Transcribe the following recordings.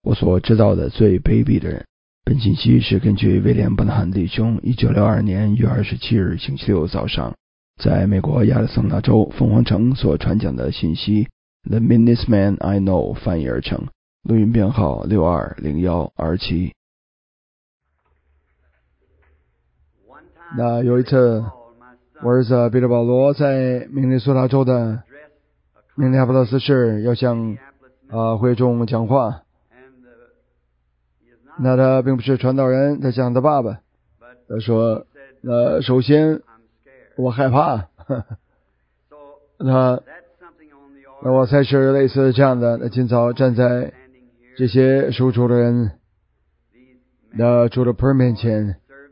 我所知道的最卑鄙的人。本信息是根据威廉·伯纳汉弟兄1962年1月27日星期六早上在美国亚利桑那州凤凰城所传讲的信息 The Meanest Man I Know 翻译而成，录音编号620127。那有一次，我儿子彼得保罗在明尼苏达州的明尼阿波利斯市要向会众讲话。那他并不是传道人，他像他爸爸。他说首先我害怕那我才是类似这样的。那今早站在这些属主的人那主的仆人面前，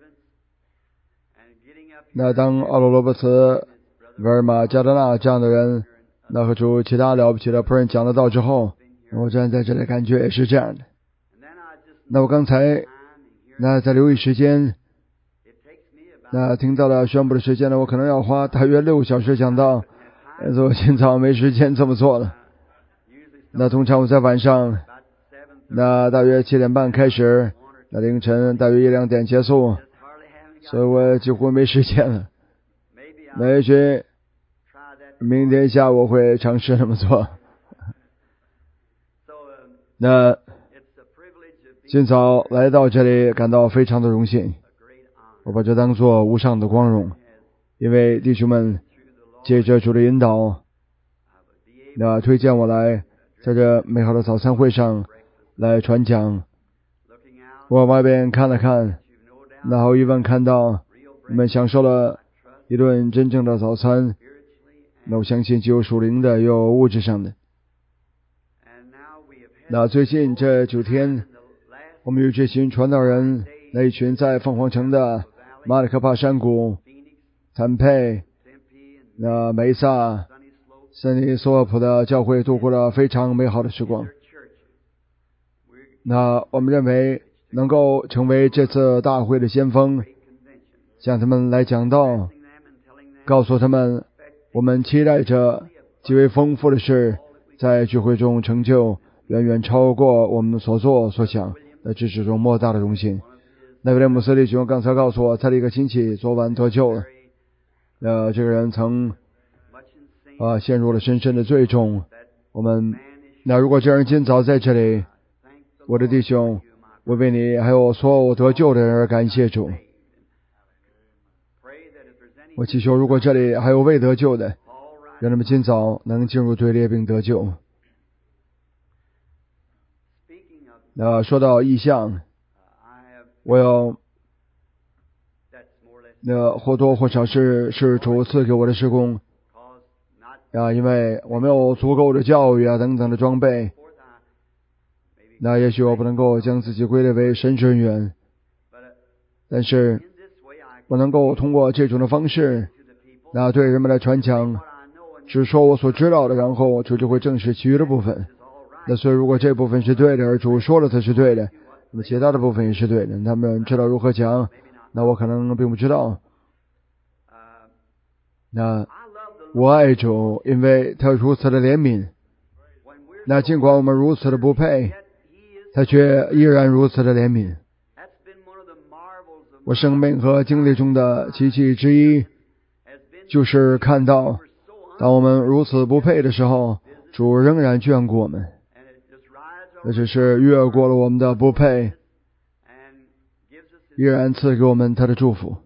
那当奥罗罗伯茨、维尔玛、加德纳这样的人那和主其他了不起的仆人讲了道之后，我站在这里感觉也是这样的。那我刚才在留意时间，那听到了宣布的时间呢，我可能要花大约6个小时讲道，所以我今早没时间这么做了。那通常我在晚上大约7点半开始，那凌晨大约1-2点结束，所以我几乎没时间了。那也许明天下午我会尝试这么做。那今早来到这里感到非常的荣幸，我把这当作无上的光荣，因为弟兄们借着主的引导推荐我来在这美好的早餐会上来传讲。我往外边看了看，毫无疑问看到你们享受了一顿真正的早餐，那我相信既有属灵的又有物质上的。那最近这9天，我们有这群传道人那一群在凤凰城的马里科帕山谷、坦佩、梅萨、森尼索尔普的教会度过了非常美好的时光。那我们认为能够成为这次大会的先锋，向他们来讲道，告诉他们我们期待着极为丰富的事在聚会中成就，远远超过我们所做所想，这是种莫大的荣幸。那位姆斯利兄刚才告诉我，他的一个亲戚昨晚得救了。这个人曾陷入了深深的罪中。如果这人今早在这里，我的弟兄，我为你还有所有得救的人而感谢主。我祈求如果这里还有未得救的，让他们今早能进入队列并得救。说到异象，我要或多或少是主赐给我的事工因为我没有足够的教育等等的装备，也许我不能够将自己归类为神职人员，但是我能够通过这种的方式对人们来传讲，只说我所知道的，然后主就会证实其余的部分。所以如果这部分是对的，而主说了它是对的，那么其他的部分也是对的。他们知道如何讲，我可能并不知道。我爱主，因为他如此的怜悯。尽管我们如此的不配，他却依然如此的怜悯。我生命和经历中的奇迹之一，就是看到当我们如此不配的时候，主仍然眷顾我们，只是越过了我们的不配，依然赐给我们他的祝福。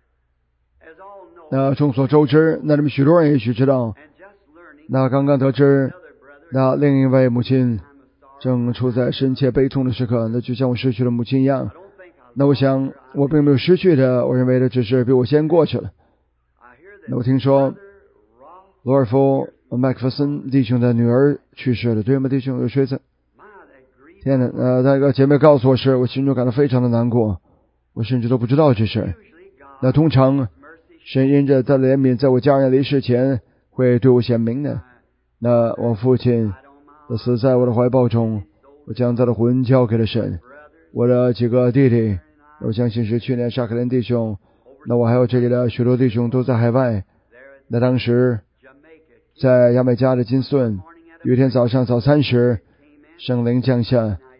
众所周知，你们许多人也许知道，刚刚得知另一位母亲正处在深切悲痛的时刻，就像我失去了母亲一样。我想我并没有失去的，我认为的只是比我先过去了。我听说罗尔夫·麦克弗森弟兄的女儿去世了，对吗？弟兄有谁在？天哪！那个姐妹告诉我时，我心中感到非常的难过，我甚至都不知道这事。通常神因着他的怜悯，在我家人离世前会对我显明的。我父亲死在我的怀抱中，我将他的魂交给了神。我的几个弟弟，我相信是去年沙克林弟兄，我还有这里的许多弟兄都在海外。当时在牙买加的金顺，有一天早上早餐时，圣灵降下，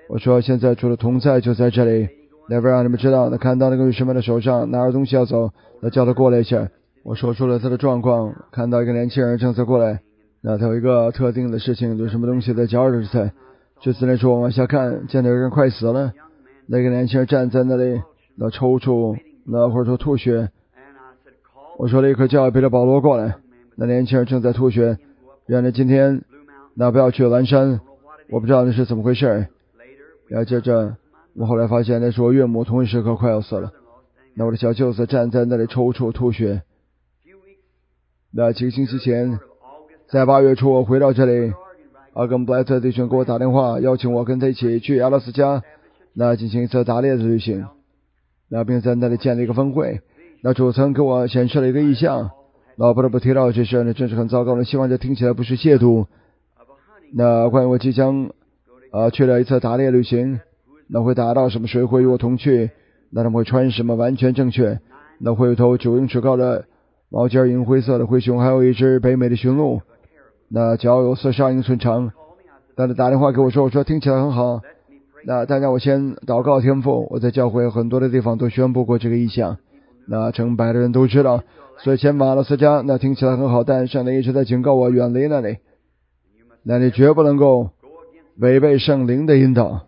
我说现在主的同在就在这里，那边让你们知道。那看到那个女士们的手上拿着东西要走，那叫他过来一下。我说出了他的状况，看到一个年轻人正在过来，那他有一个特定的事情，有什么东西在搅着他。就只能说往下看，见到有人快死了，那个年轻人站在那里，那抽搐，那或者说吐血。我说立刻叫彼得保罗过来，那年轻人正在吐血。原来今天那不要去蓝山，我不知道那是怎么回事。然后接着我后来发现那是我岳母同一时刻快要死了，那我的小舅子站在那里抽搐吐血。那几个星期前，在8月初我回到这里，阿根布莱特弟兄给我打电话，邀请我跟他一起去阿拉斯加，那进行一次打猎的旅行，那并在那里建立一个分会。那主曾给我显示了一个异象，那不得不提到这事，那真是很糟糕的，希望这听起来不是亵渎。那关于我即将去了一次打猎旅行，那会打到什么水会与我同去，那他们会穿什么完全正确。那会有头9英尺高的毛尖银灰色的灰熊，还有一只北美的驯鹿，那脚有42英寸长。但他打电话给我说听起来很好，那但让我先祷告天父。我在教会很多的地方都宣布过这个意向，那成百的人都知道，所以前往阿拉斯加那听起来很好，但圣灵一直在警告我远离那里，那你绝不能够违背圣灵的引导。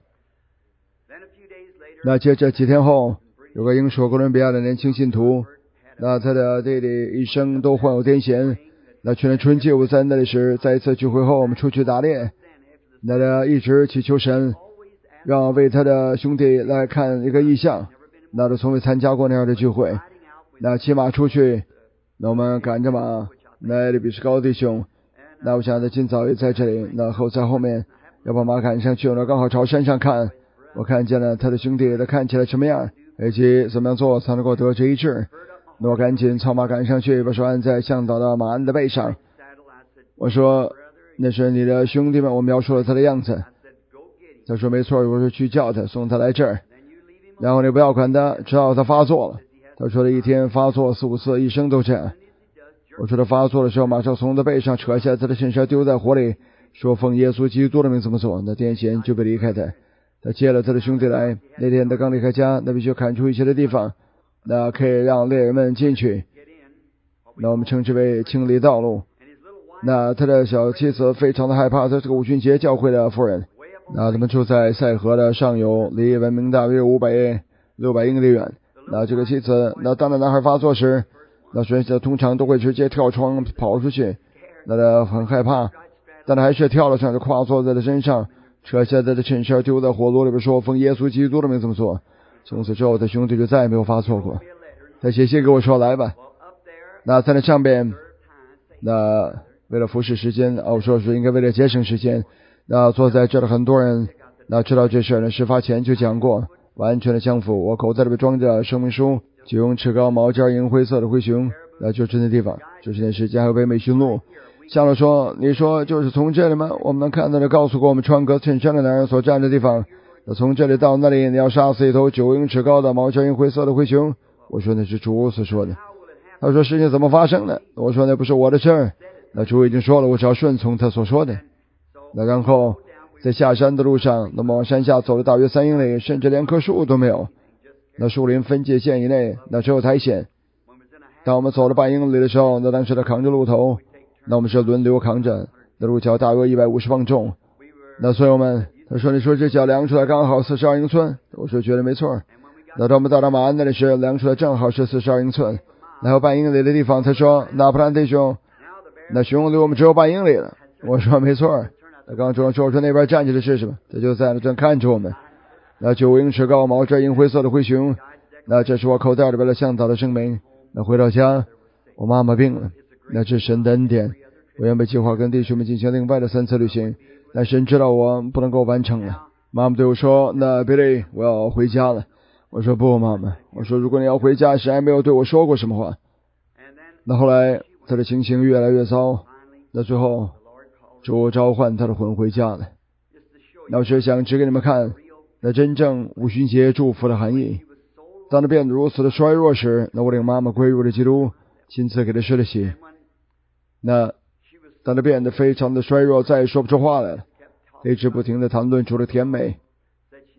那接着几天后，有个英属哥伦比亚的年轻信徒，那他的弟弟一生都患有癫痫。那去年春季我在那里时，在一次聚会后我们出去打猎，那他一直祈求神让为他的兄弟来看一个异象，那他从未参加过那样的聚会。那骑马出去，那我们赶着马，那里比是高弟兄，那我想他今早也在这里，那后在后面要把马赶上去，那刚好朝山上看，我看见了他的兄弟，他看起来什么样，以及怎么样做才能够得这医治。那我赶紧操马赶上去，把手按在向导的马鞍的背上。我说那是你的兄弟们，我描述了他的样子。他说没错，我说去叫他，送他来这儿，然后你不要管他，直到他发作了。他说他一天发作4、5次，一生都这样。我说他发作的时候，马上从他背上扯下他的衬衫丢在火里，说奉耶稣基督的名这么做，那癫痫就被离开他。他接了他的兄弟来，那天他刚离开家，那必须砍出一些的地方，那可以让猎人们进去，那我们称之为清理道路。那他的小妻子非常的害怕，他是个五旬节教会的妇人，那他们住在塞河的上游，离文明大约600英里远。那这个妻子，那当那男孩发作时，那孙子通常都会直接跳窗跑出去，那他很害怕，但他还是跳了上去，跨坐在他身上，扯下他的衬衫丢在火炉里边，说奉耶稣基督的名这么做。从此之后他兄弟就再也没有发错过。他写信给我说来吧，那在那上边，那为了服侍时间，我说是应该为了节省时间，那坐在这的很多人那知道这事呢，事发前就讲过，完全的相符。我口袋里边装着生命书，9英尺高毛尖银灰色的灰熊，那就是那地方，就是那时间还有北美驯鹿。向了说，你说就是从这里吗？我们能看到的告诉过我们穿格衬衫的男人所站的地方，那从这里到那里你要杀死一头9英尺高的毛尖银灰色的灰熊。我说那是主所说的。他说事情怎么发生的？我说那不是我的事儿，那主已经说了，我只要顺从他所说的。那然后在下山的路上，那么往山下走了大约3英里，甚至连棵树都没有，那树林分界线以内那只有苔藓。当我们走了半英里的时候，那当时他扛着鹿头，那我们是轮流扛着，那鹿角大约150磅重，那所以我们他说你说这脚量出来刚好42英寸，我说觉得没错。那当我们到达马鞍那里时，量出来正好是42英寸，然后半英里的地方他说那普兰弟兄，那熊离我们只有半英里了。我说没错。他刚说那边站起来试试吧，他就在那正看着我们。那9英尺高毛尖银灰色的灰熊，那这是我口袋里边的向导的声明。那回到家，我妈妈病了，那是神的恩典。我原本计划跟弟兄们进行另外的3次旅行，但神知道我不能够完成了。妈妈对我说，那Billy，我要回家了。我说不，妈妈，我说如果你要回家，神还没有对我说过什么话。那后来他的情形越来越糟，那最后主召唤他的魂回家了。那我是想指给你们看，那真正五旬节祝福的含义。当他变得如此的衰弱时，那我领妈妈归入了基督，亲自给他施了洗。那当他变得非常的衰弱，再也说不出话来了，一直不停的谈论主的甜美。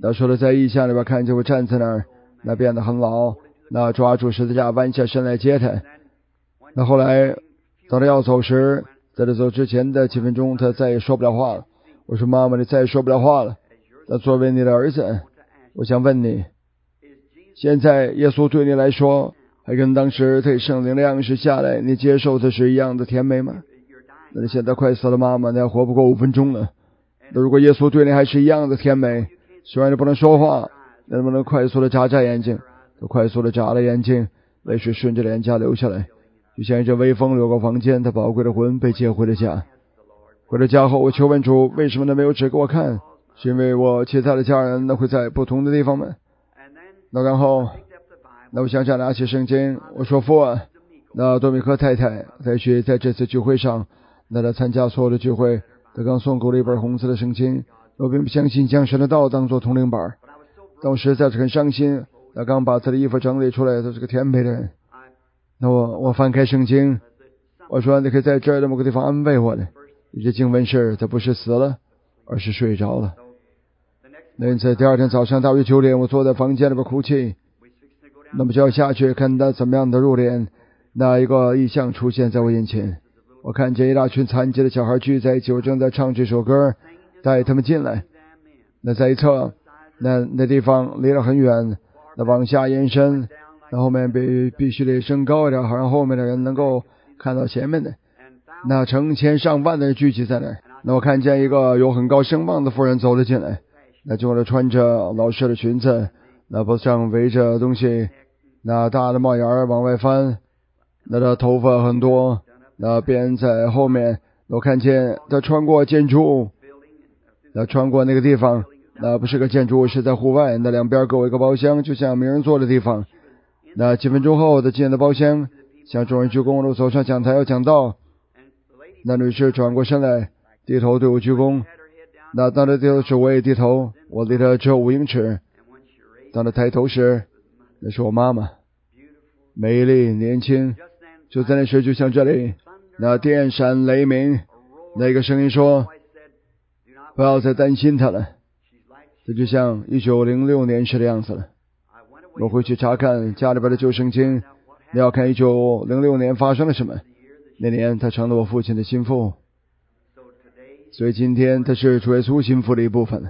那说的在异象里边看见我站在那儿，那变得很老，那抓住十字架弯下身来接他。那后来当他要走时，在他走之前的几分钟，他再也说不了话了。我说妈妈，你再也说不了话了。那作为你的儿子，我想问你，现在耶稣对你来说还跟当时对圣灵的样式下来你接受的是一样的甜美吗？那你现在快死了，妈妈，你还活不过5分钟了。那如果耶稣对你还是一样的甜美，虽然你不能说话，那能不能快速的眨眨眼睛？都快速的眨了眼睛，泪水顺着脸颊流下来，就像一阵微风流过房间，他宝贵的魂被接回了家。回到家后，我求问主，为什么他没有指给我看？是因为我其他的家人那会在不同的地方吗？那然后，那我想想拿起圣经，我说父啊，那多米克太太在这次聚会上，那他参加所有的聚会，他刚送给我了一本红色的圣经，我并不相信将神的道当作通灵板，但我实在是很伤心。他刚把他的衣服整理出来，他是个甜美的人。那我翻开圣经，我说你可以在这儿的某个地方安慰我的。这经文是他不是死了，而是睡着了。那因此第二天早上大约9点，我坐在房间里边哭泣。那么就要下去看他怎么样的入殓。那一个异象出现在我眼前，我看见一大群残疾的小孩聚在一起，我正在唱这首歌，带他们进来。那在一侧，那地方离得很远，那往下延伸，那后面必须得升高一点，好让后面的人能够看到前面的。那成千上万的人聚集在那儿。那我看见一个有很高声望的妇人走了进来，那就穿着老式的裙子，那脖子上围着东西，那大的帽檐往外翻，那他头发很多，那边在后面。我看见他穿过建筑物，那穿过那个地方，那不是个建筑物，是在户外，那两边各有一个包厢，就像没人坐的地方。那几分钟后他进了包厢，向众人鞠躬，我走上讲台要讲道。那女士转过身来，低头对我鞠躬。那当她低头时，我也低头，我离她只有5英尺。当她抬头时，那是我妈妈，美丽年轻。就在那时，就像这里，那电闪雷鸣，那个声音说，不要再担心她了。这就像1906年时的样子了。我回去查看家里边的旧圣经，你要看1906年发生了什么。那年他成了我父亲的心腹，所以今天他是主耶稣心腹的一部分。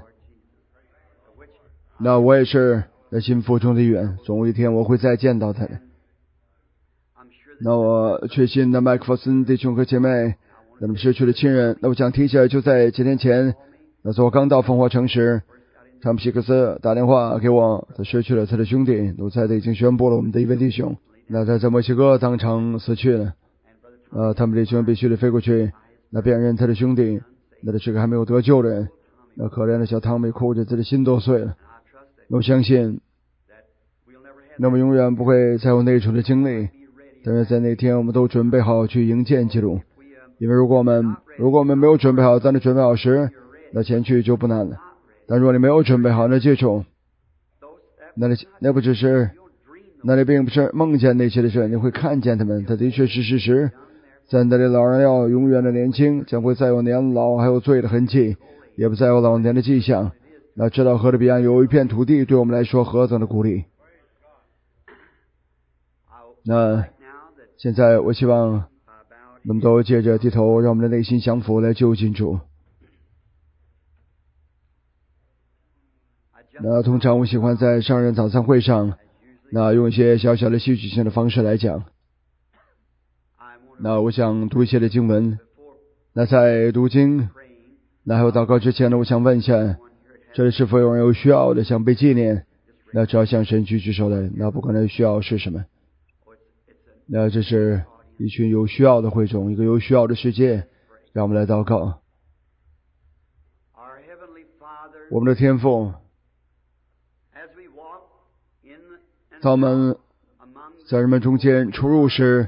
那我也是那心腹中的一员，总有一天我会再见到他的。那我确信那麦克弗森弟兄和姐妹他们失去了亲人。那我想提起来，就在几天前，那是我刚到烽火城时，汤姆希克斯打电话给我，他失去了他的兄弟。我猜他已经宣布了我们的一位弟兄，那他在墨西哥当场死去了。他们弟兄必须得飞过去，那辨认他的兄弟，那他是个还没有得救的人。那可怜的小汤米哭着，他的心都碎了。我相信，那么永远不会再有那种的经历。但是在那天，我们都准备好去迎接基督，因为如果我们没有准备好，当你准备好时，那前去就不难了。但如果你没有准备好，那记住，那里并不是梦见那些的事，你会看见他们，它的确是事实。在那里，老人要永远的年轻，将会再有年老还有罪的痕迹，也不再有老年的迹象。那知道河的彼岸有一片土地，对我们来说何等的鼓励。那现在我希望我们都借着低头，让我们的内心降服，来就近主。那通常我喜欢在上任早餐会上，那用一些小小的戏剧性的方式来讲。那我想读一些的经文。那在读经，那还有祷告之前呢，我想问一下，这里是否有人有需要的，想被纪念？那只要向神举手来，那不管他的需要是什么。那这是一群有需要的会众，一个有需要的世界，让我们来祷告。我们的天父，当我们在人们中间出入时，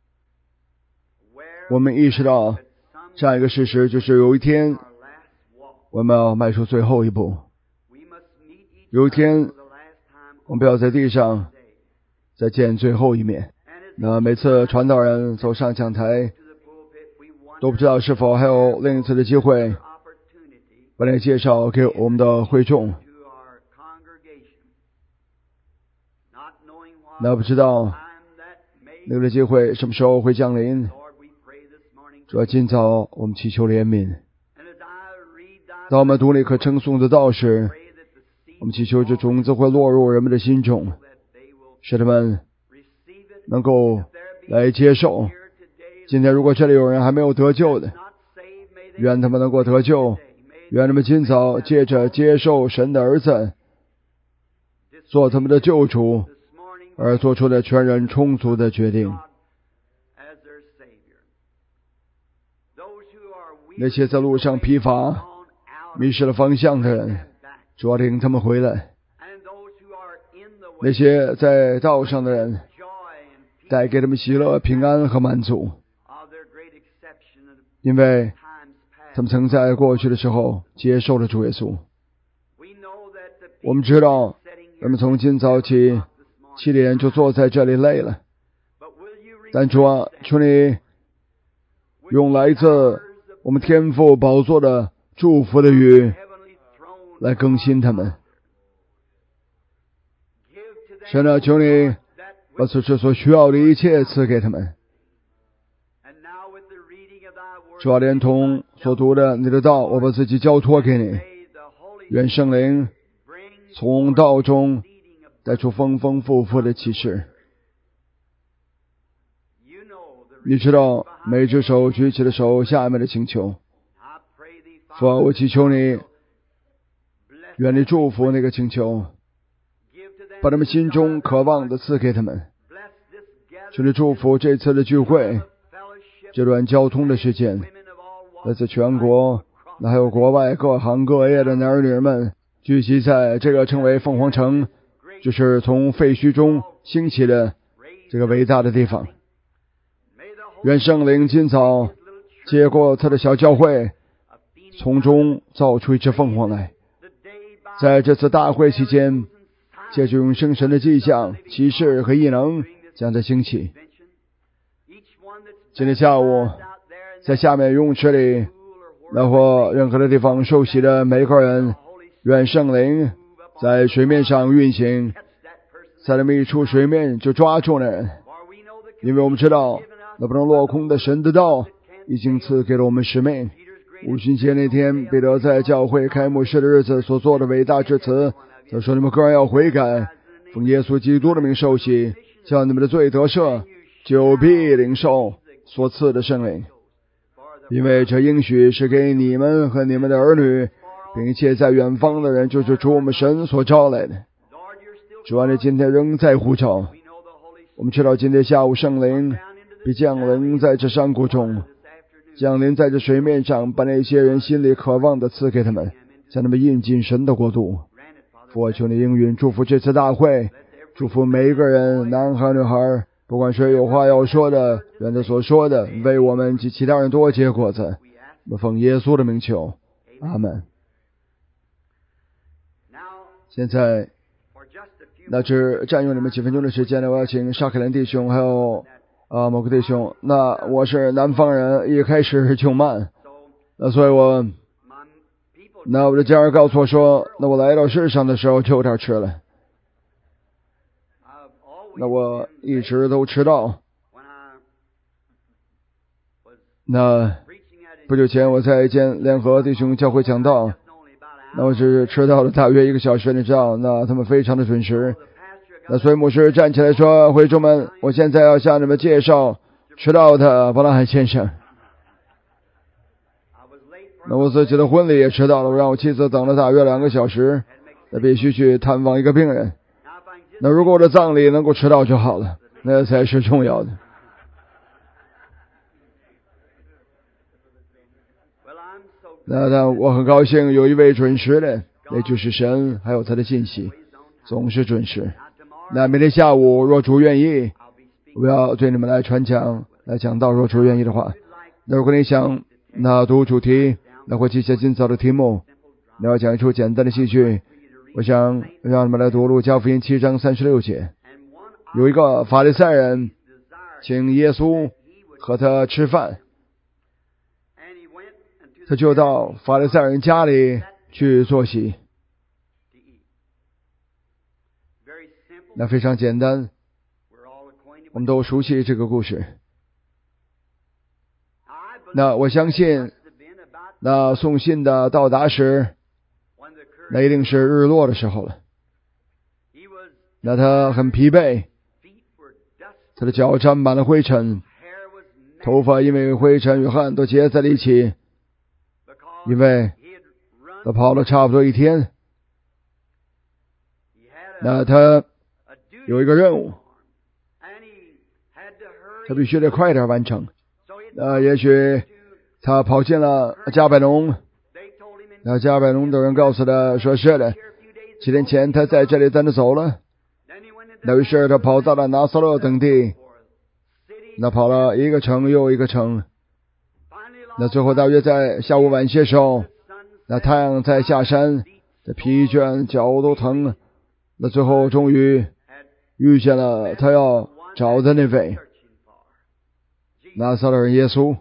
我们意识到这样一个事实，就是有一天我们要迈出最后一步。有一天我们不要在地上再见最后一面。那每次传道人走上讲台，都不知道是否还有另一次的机会把那介绍给我们的会众。 那不知道那个机会什么时候会降临。主要今早我们祈求怜悯。当我们读那颗称颂的道时，我们祈求这种子会落入人们的心中，使他们能够来接受。今天如果这里有人还没有得救的，愿他们能够得救，愿他们今早借着接受神的儿子做他们的救主而做出了全然充足的决定。那些在路上疲乏迷失了方向的人，主要领他们回来。那些在道上的人，带给他们喜乐、平安和满足，因为他们曾在过去的时候接受了主耶稣。我们知道人们从今早起7点就坐在这里累了，但主啊，求你用来自我们天父宝座的祝福的语来更新他们。神啊，求你把此时所需要的一切赐给他们。主啊，连同所读的你的道，我把自己交托给你。愿圣灵从道中带出丰丰富富的启示。你知道每只手举起的手下面的请求。父啊，我祈求你，愿你祝福那个请求，把他们心中渴望的赐给他们。求你祝福这次的聚会，这段交通的时间，来自全国还有国外各行各业的男儿女们聚集在这个称为凤凰城，就是从废墟中兴起的这个伟大的地方。愿圣灵今早接过他的小教会，从中造出一只凤凰来。在这次大会期间，借着永生神的迹象、奇事和异能将它兴起。今天下午在下面泳池里或任何的地方受洗的每个人，愿圣灵在水面上运行，在那么一出水面就抓住那人。因为我们知道那不能落空的神的道已经赐给了我们使命。五旬节那天，彼得在教会开幕式的日子所做的伟大致辞，他说：你们个人要悔改，奉耶稣基督的名受洗，叫你们的罪得赦，就必领受所赐的圣灵。因为这应许是给你们和你们的儿女，并且在远方的人，就是主我们神所招来的。主啊，你今天仍在呼召。我们知道今天下午圣灵必降临在这山谷中，降临在这水面上，把那些人心里渴望的赐给他们，将他们引进神的国度。父啊，求你应允祝福这次大会，祝福每一个人，男孩女孩，不管谁有话要说的，愿他所说的为我们及其他人多结果子。我们奉耶稣的名求，阿们。现在那只占用你们几分钟的时间呢，我要请沙克兰弟兄还有某个弟兄。那我是南方人，一开始就慢，所以我的家人告诉我说，那我来到世上的时候就有点迟了。那我一直都迟到。那不久前我在一间联合弟兄教会讲道，那我只迟到了大约1个小时，你知道，那他们非常的准时。那所以牧师站起来说，会众们，我现在要向你们介绍迟到的伯拉罕先生。那我自己的婚礼也迟到了，我让我妻子等了大约2个小时，那必须去探望一个病人。那如果我的葬礼能够迟到就好了，那才是重要的。那我很高兴有一位准时的，那就是神，还有他的信息总是准时。那明天下午若主愿意，我要对你们来传讲，来讲到若主愿意的话。那如果你想读主题，那会记下今早的题目，你要讲一出简单的戏剧。我想让你们来读路加福音7章36节。有一个法利赛人请耶稣和他吃饭，他就到法利赛人家里去坐席。那非常简单， 我们都熟悉这个故事。那我相信，那送信的到达时，那一定是日落的时候了。那他很疲惫，他的脚沾满了灰尘，头发因为灰尘与汗都结在了一起，因为他跑了差不多一天。那他有一个任务，他必须得快点完成。也许他跑进了加百农，那加百农的人告诉他说是的，几天前他在这里等着走了。那于是他跑到了拿撒勒等地，那跑了一个城又一个城。那最后大约在下午晚些时候，那太阳在下山，这疲倦，脚都疼。那最后终于遇见了他要找的那位拿撒勒人耶稣。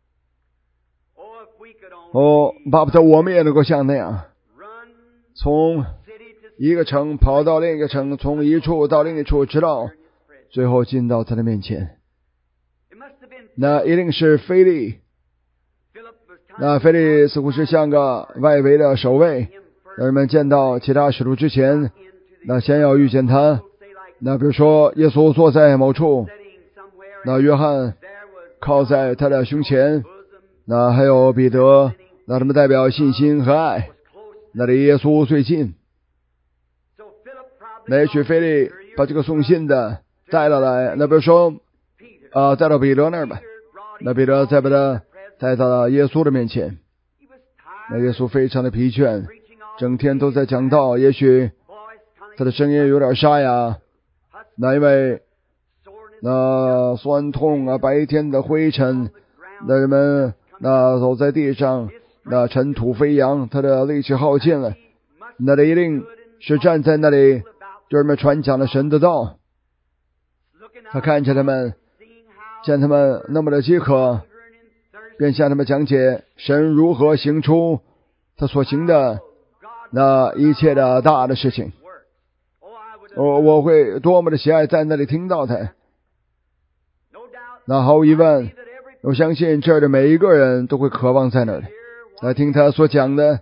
巴不得我们也能够像那样，从一个城跑到另一个城，从一处到另一处，直到最后进到他的面前。那一定是腓利，那腓利似乎是像个外围的守卫，人们见到其他使徒之前，那先要遇见他。那比如说耶稣坐在某处，那约翰靠在他的胸前，那还有彼得，那他们代表信心和爱，那离耶稣最近。那也许腓利把这个送信的带了来，那比如说带到彼得那儿吧，那彼得再把他带到了耶稣的面前。那耶稣非常的疲倦，整天都在讲道，也许他的声音有点沙哑，那因为那酸痛啊，白天的灰尘，那人们那走在地上，那尘土飞扬，他的力气耗尽了。那他一定是站在那里对人们传讲了神的道。他看着他们，见他们那么的饥渴，便向他们讲解神如何行出他所行的那一切的大的事情。我会多么的喜爱在那里听到他。那毫无疑问，我相信这儿的每一个人都会渴望在那里来听他所讲的，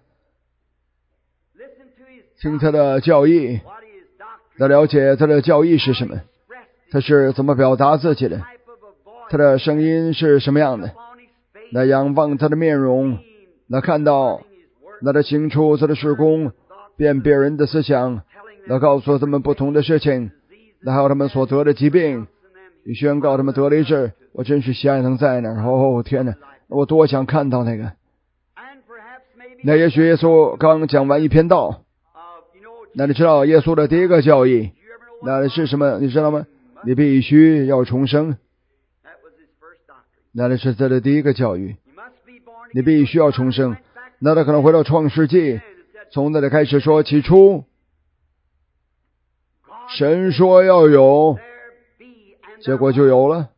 听他的教义，来了解他的教义是什么，他是怎么表达自己的，他的声音是什么样的，来仰望他的面容，来看到那他行出他的事工，辨别人的思想，来告诉他们不同的事情，来还有他们所得的疾病，你宣告他们得了医治。我真是喜爱能在那儿，天哪，我多想看到那个。那也许耶稣刚讲完一篇道，那你知道耶稣的第一个教义那是什么？你知道吗？你必须要重生。那是他的第一个教育，你必须要重生。那他可能回到创世纪，从那里开始说，起初神说要有，结果就有了。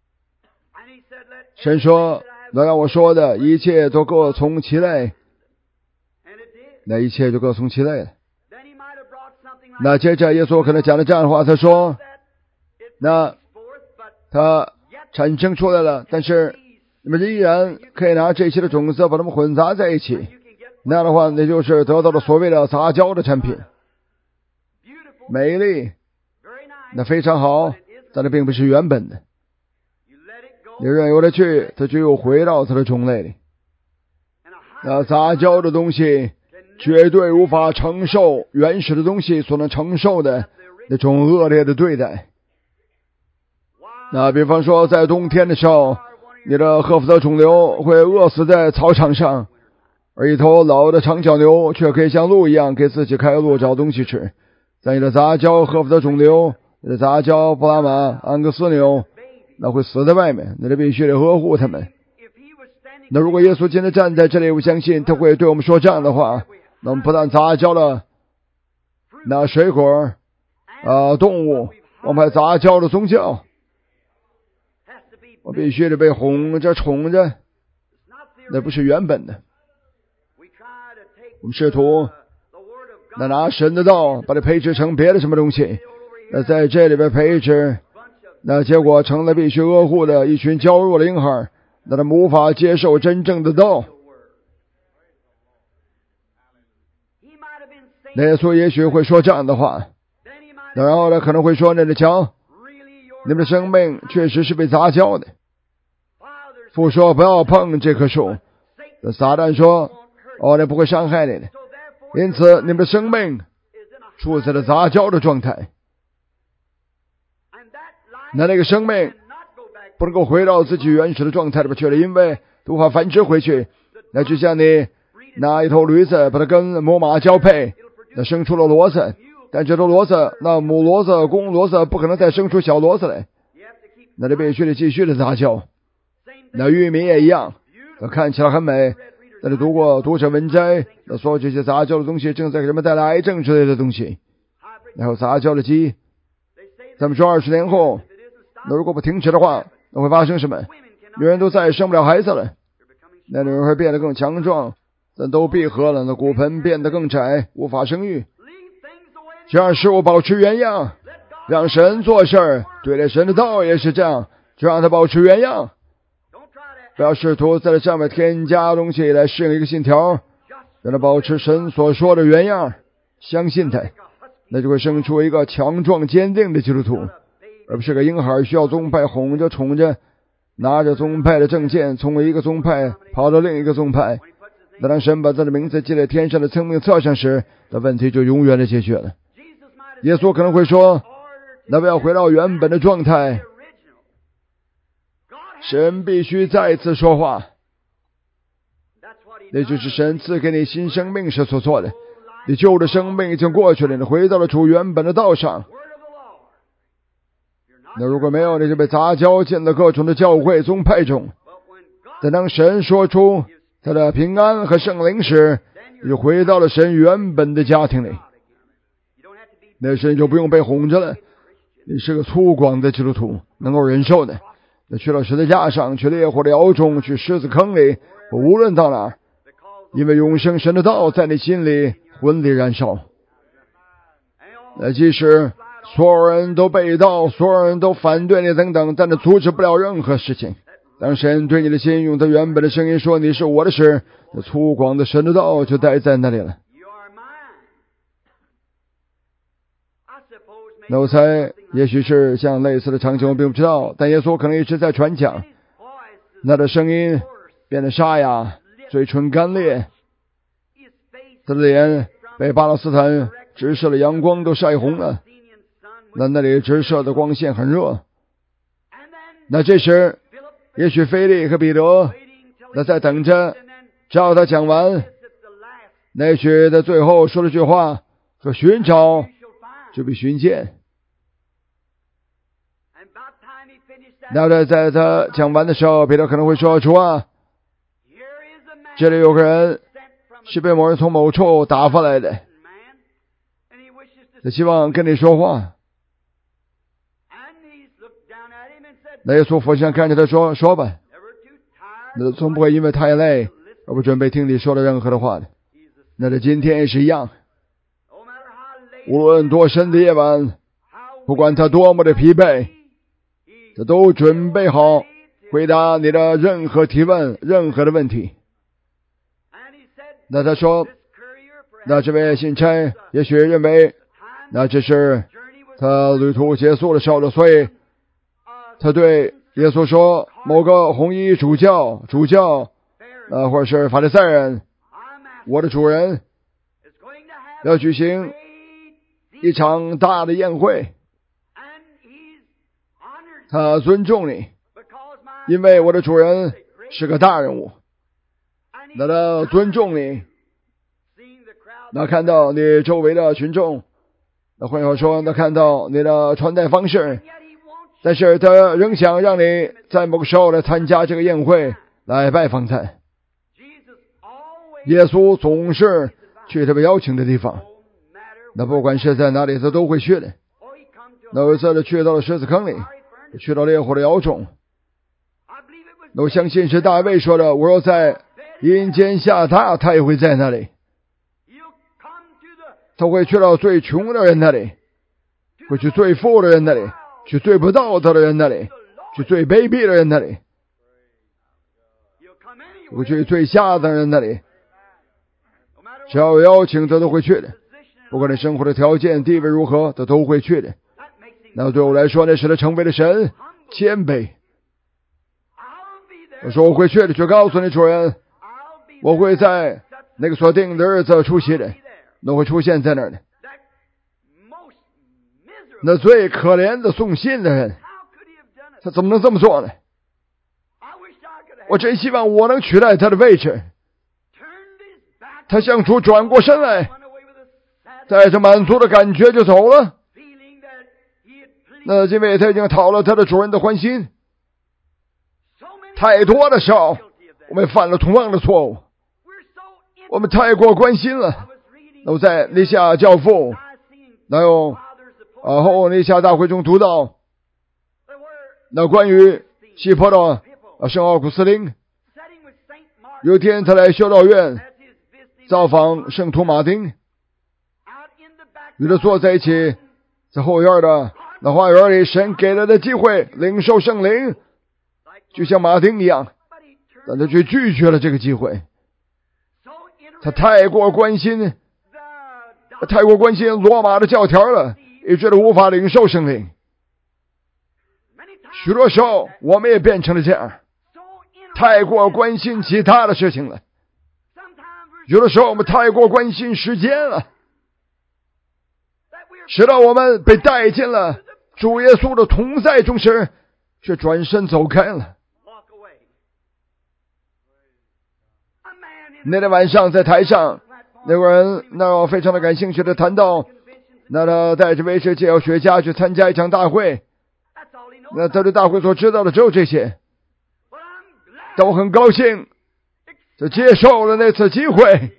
神说那让我说的一切都各从其类，那一切就各从其类了。那接着耶稣可能讲了这样的话，他说那他产生出来了，但是你们依然可以拿这些的种子把它们混杂在一起，那样的话那就是得到了所谓的杂交的产品，美丽，那非常好，但它并不是原本的。你任由它去，它就又回到它的种类里。那杂交的东西绝对无法承受原始的东西所能承受的那种恶劣的对待。那比方说在冬天的时候，你的赫弗德肿瘤会饿死在草场上，而一头老的长角牛却可以像鹿一样给自己开路找东西吃。在你的杂交赫弗德肿瘤，你的杂交布拉马安格斯牛，那会死在外面，那就必须得呵护他们。那如果耶稣今天站在这里，我相信他会对我们说这样的话，那我们不但杂交了那水果动物，我们还杂交了宗教。我必须得被哄着宠着，那不是原本的。我们试图拿神的道把它配置成别的什么东西，在这里边配置那结果成了必须呵护的一群娇弱的婴孩，那他们无法接受真正的道。那耶稣也许会说这样的话，然后他可能会说：“那你瞧，你们的生命确实是被杂交的。父说不要碰这棵树，撒旦说那不会伤害你的。因此你们的生命处在了杂交的状态。那个生命不能够回到自己原始的状态里边去了，因为无法繁殖回去。那就像你拿一头驴子把它跟母马交配，那生出了骡子，但这头骡子，那母骡子公骡子不可能再生出小骡子来，那就必须得继续的杂交。那玉米也一样，看起来很美，但是读者文摘，那说这些杂交的东西正在给人们带来癌症之类的东西。然后杂交的鸡，咱们说20年后，那如果不停止的话，那会发生什么？女人都再也生不了孩子了，那女人会变得更强壮，但都闭合了，那骨盆变得更窄，无法生育。只让事物保持原样，让神做事儿，对待神的道也是这样，就让它保持原样。不要试图在这上面添加东西来适应一个信条，让它保持神所说的原样，相信他，那就会生出一个强壮坚定的基督徒，而不是个婴孩需要宗派哄着宠着，拿着宗派的证件从一个宗派跑到另一个宗派。那当神把他的名字记在天上的生命册上时，那问题就永远的解决了。耶稣可能会说，那么要回到原本的状态，神必须再次说话，那就是神赐给你新生命时所做的。你旧的生命已经过去了，你回到了主原本的道上。那如果没有，你就被杂交进了各种的教会宗派中。但当神说出他的平安和圣灵时，你就回到了神原本的家庭里，那神就不用被哄着了。你是个粗犷的基督徒，能够忍受的。那去到十字架上，去烈火的窑中，去狮子坑里，我无论到哪儿，因为永生神的道在你心里魂里燃烧。那即使所有人都背道，所有人都反对你等等，但是阻止不了任何事情。当神对你的心用他原本的声音说你是我的时，那粗犷的神的道就待在那里了。那我猜也许是像类似的场景，我并不知道，但耶稣可能一直在传讲。那的声音变得沙哑，嘴唇干裂，他的脸被巴勒斯坦直射的阳光都晒红了，那里直射的光线很热。那这时也许腓力和彼得那在等着，直到他讲完，也许在最后说了句话，说寻找就比寻见。那在他讲完的时候，彼得可能会说，主啊，这里有个人是被某人从某处打发来的，他希望跟你说话。那耶稣俯下看着他说，说吧。那从不会因为太累而不准备听你说的任何的话的。那这今天也是一样，无论多深的夜晚，不管他多么的疲惫，他都准备好回答你的任何提问，任何的问题。那他说，那这位信差也许认为那这是他旅途结束的时候了，所以他对耶稣说，某个红衣主教或者是法利赛人，我的主人要举行一场大的宴会，他尊重你，因为我的主人是个大人物，那他尊重你。那看到你周围的群众，那会有说，那看到你的穿戴方式，但是他仍想让你在某个时候来参加这个宴会，来拜访他。耶稣总是去他被邀请的地方，那不管是在哪里，他都会去的。那有一次他去到了狮子坑里，去到烈火的窑中。那我相信是大卫说的，我若在阴间下榻，他也会在那里。他会去到最穷的人那里，会去最富的人那里， 去最不道德的人那里，去最卑鄙的人那里，我去最下等人那里，只要有邀请，他都会去的。不管你生活的条件、地位如何，他都会去的。那对我来说，那使他成为了神，谦卑。我说我会去的，去告诉你主人，我会在那个所定的日子出席的，那会出现在那儿的。那最可怜的送信的人，他怎么能这么做呢？我真希望我能取代他的位置。他向主转过身来，带着满足的感觉就走了。那因为他已经讨了他的主人的欢心。太多的时候，我们犯了同样的错误，我们太过关心了。那我在尼西亚教父，还有后尼西亚大会中读到，那关于西坡的圣奥古斯丁，有一天他来修道院造访圣图马丁，与他坐在一起，在后院的那花园里，神给了他机会领受圣灵，就像马丁一样，但他却拒绝了这个机会。他太过关心罗马的教条了，以致他无法领受圣灵。许多时候我们也变成了这样，太过关心其他的事情了。有的时候我们太过关心时间了，使到我们被带进了主耶稣的同在中时，却转身走开了。那天晚上在台上，那个人我非常的感兴趣的谈到，那他带着威士戒药学家去参加一场大会，那他对大会所知道的只有这些。但我很高兴就接受了那次机会。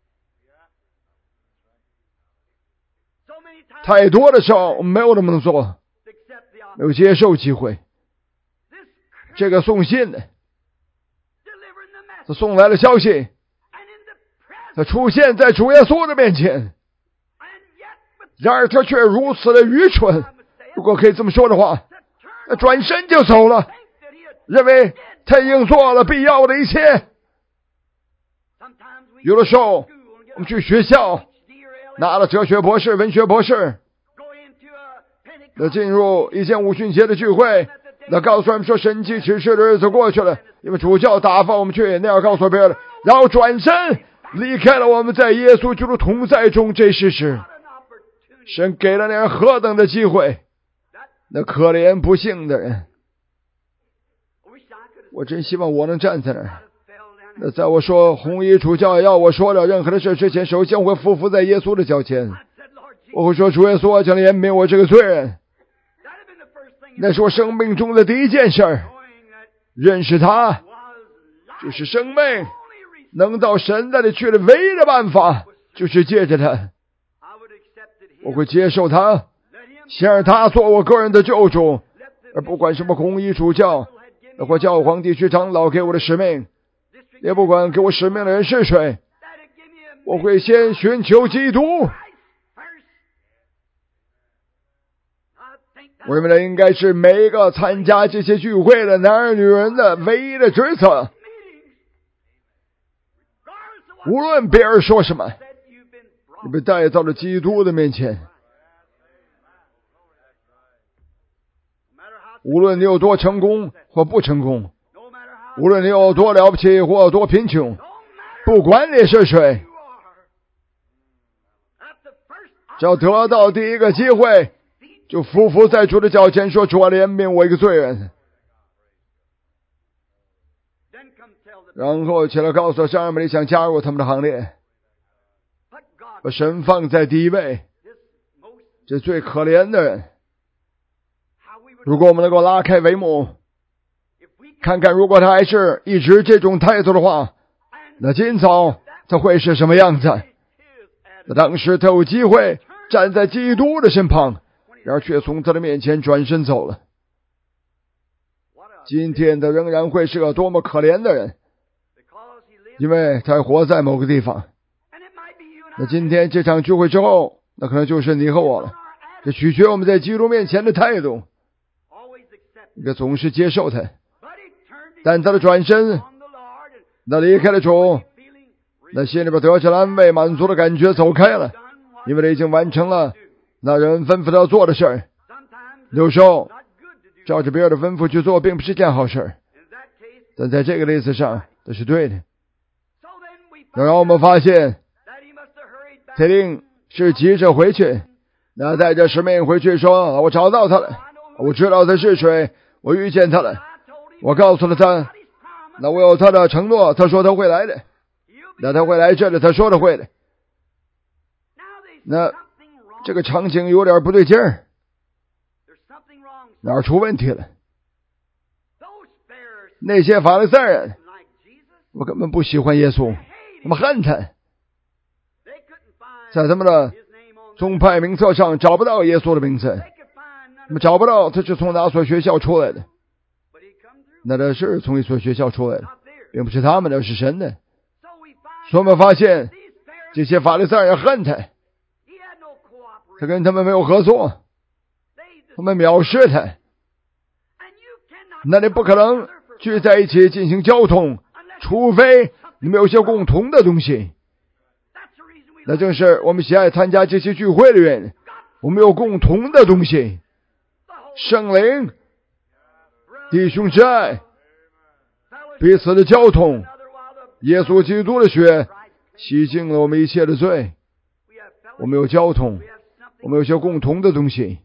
太多的时候我们没有那么做，没有接受机会。这个送信的，他送来了消息，他出现在主耶稣的面前，然而他却如此的愚蠢，如果可以这么说的话，他转身就走了，认为他已经做了必要的一切。有的时候我们去学校拿了哲学博士、文学博士，那进入一间五旬节的聚会，那告诉他们说神迹启示的日子过去了，因为主教打发我们去那样告诉别人，然后转身离开了我们在耶稣基督同在中这事实。神给了那人何等的机会，那可怜不幸的人。我真希望我能站在那儿。那在我说红衣主教要我说了任何的事之前，首先我会匍匐在耶稣的脚前，我会说主耶稣，请怜悯我这个罪人。那是我生命中的第一件事，认识他就是生命，能到神那里去的唯一的办法就是借着他。我会接受他，先让他做我个人的救主，而不管什么红衣主教或教皇地区长老给我的使命，也不管给我使命的人是谁，我会先寻求基督。我认为那应该是每一个参加这些聚会的男人女人的唯一的职责。无论别人说什么，你被带到了基督的面前。无论你有多成功或不成功，无论你有多了不起或多贫穷，不管你是谁，只要得到第一个机会，就匍匐在主的脚前说，主啊，怜悯我一个罪人。然后起来告诉上面你想加入他们的行列，把神放在第一位，这最可怜的人。如果我们能够拉开帷幕，看看如果他还是一直这种态度的话，那今早他会是什么样子？那当时他有机会站在基督的身旁，然而却从他的面前转身走了。今天他仍然会是个多么可怜的人，因为他活在某个地方。那今天这场聚会之后，那可能就是你和我了。这取决我们在基督面前的态度。 一个总是接受他，但他的转身，那离开了主，那心里边得着安慰满足的感觉走开了，因为他已经完成了那人吩咐他做的事儿。有时候照着别人的吩咐去做并不是件好事，但在这个例子上这是对的。然后我们发现铁定是急着回去，那带着使命回去说，我找到他了，我知道他是谁，我遇见他了，我告诉了他，那我有他的承诺，他说他会来的，那他会来这里，他说他会的。那这个场景有点不对劲儿，哪儿出问题了？那些法利赛人，我根本不喜欢耶稣，我们恨他，在他们的宗派名册上找不到耶稣的名字，我们找不到他是从哪所学校出来的。那他是从一所学校出来的，并不是他们的，是神的。所以我们发现这些法利赛人恨他，他跟他们没有合作，他们藐视他。那你不可能聚在一起进行交通，除非你们有些共同的东西。那正是我们喜爱参加这些聚会的人，我们有共同的东西，圣灵、弟兄之爱、彼此的交通，耶稣基督的血洗净了我们一切的罪，我们有交通，我们有些共同的东西。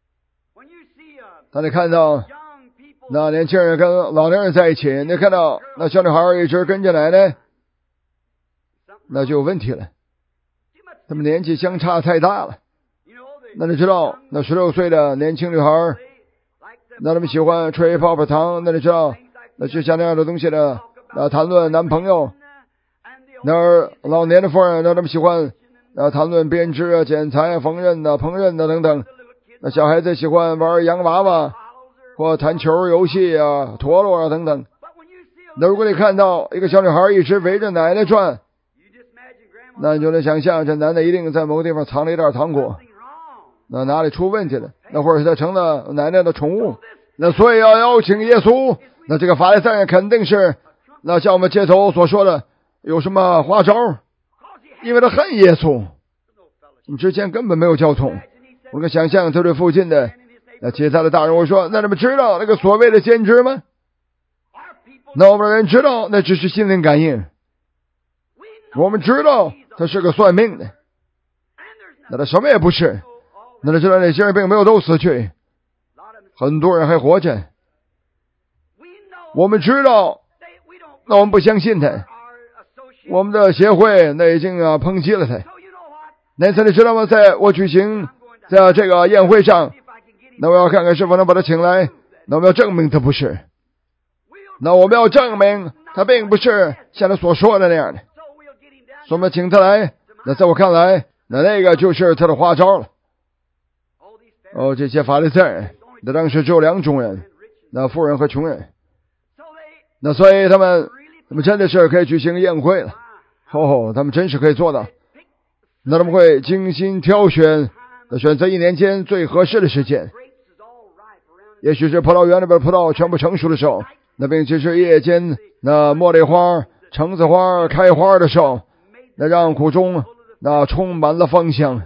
当你看到那年轻人跟老年人在一起，你看到那小女孩一直跟着奶奶，那就有问题了，他们年纪相差太大了。那你知道那16岁的年轻女孩，那他们喜欢吹泡泡糖，那你知道那就像那样的东西的，那谈论男朋友。那老年的妇人，那他们喜欢谈论编织啊、剪裁啊、缝纫啊、烹饪啊等等。那小孩子喜欢玩洋娃娃或弹球游戏啊、陀螺啊等等。那如果你看到一个小女孩一直围着奶奶转，那你就能想象这男的一定在某个地方藏了一袋糖果，那哪里出问题了？那或者是他成了奶奶的宠物。那所以要邀请耶稣，那这个法利赛人肯定是那像我们街头所说的有什么花招，因为他恨耶稣，我们之间根本没有交通。我能想象他对附近的那其他的大人我说，那你们知道那个所谓的先知吗？那我们的人知道那只是心灵感应，我们知道他是个算命的，那他什么也不是。那他知道那些人并没有都死去，很多人还活着，我们知道，那我们不相信他，我们的协会那已经抨击了他。那次你知道吗？在我举行在这个宴会上，那我要看看是否能把他请来，那我们要证明他不是，那我们要证明他并不是像他所说的那样的，所以我们请他来。那在我看来，那个就是他的花招了。这些法利赛人，那当时只有2种人，那富人和穷人。那所以他们真的是可以举行宴会了。他们真是可以做到。那他们会精心挑选，选择1年间最合适的时间。也许是葡萄园里边葡萄全部成熟的时候，那并且是夜间那茉莉花、橙子花开花的时候，那让谷中那充满了芳香。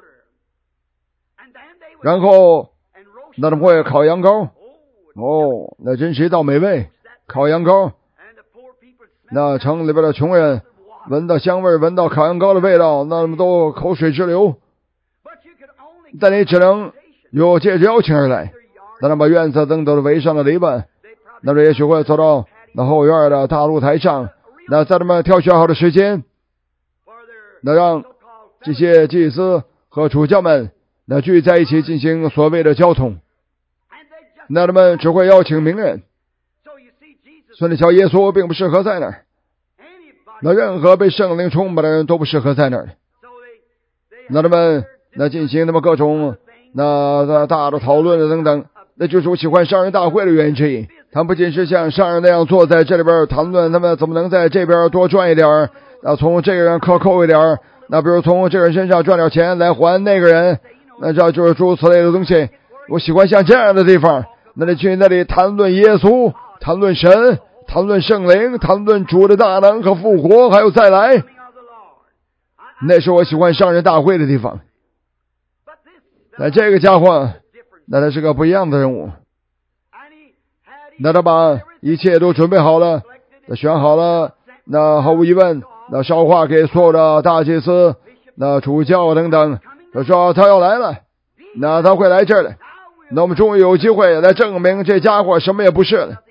然后那他们会烤羊羔，那真是一道美味，烤羊羔。那城里边的穷人闻到香味，闻到烤羊羔的味道，那他们都口水直流。但你只能有借着邀请而来，那他们把院子等等的围上了篱笆，那么也许会走到那后院的大露台上，那在他们挑选好的时间，那让这些祭司和主教们那聚在一起进行所谓的交通。那他们只会邀请名人，所以你瞧，耶稣并不适合在那儿，那任何被圣灵充满的人都不适合在那儿。那他们那进行那么各种那大的讨论等等，那就是我喜欢商人大会的原因之一。他们不仅是像商人那样坐在这里边谈论他们怎么能在这边多赚一点，从这个人扣一点，那比如从这个人身上赚点钱来还那个人，那这就是诸如此类的东西。我喜欢像这样的地方， 那你去那里谈论耶稣，谈论神，谈论圣灵，谈论主的大能和复活，还有再来。那是我喜欢上人大会的地方。那这个家伙，那他是个不一样的人物。那他把一切都准备好了，他选好了，那毫无疑问，那捎话给所有的大祭司、那主教等等，他说他要来了，那他会来这儿的。那我们终于有机会来证明这家伙什么也不是了。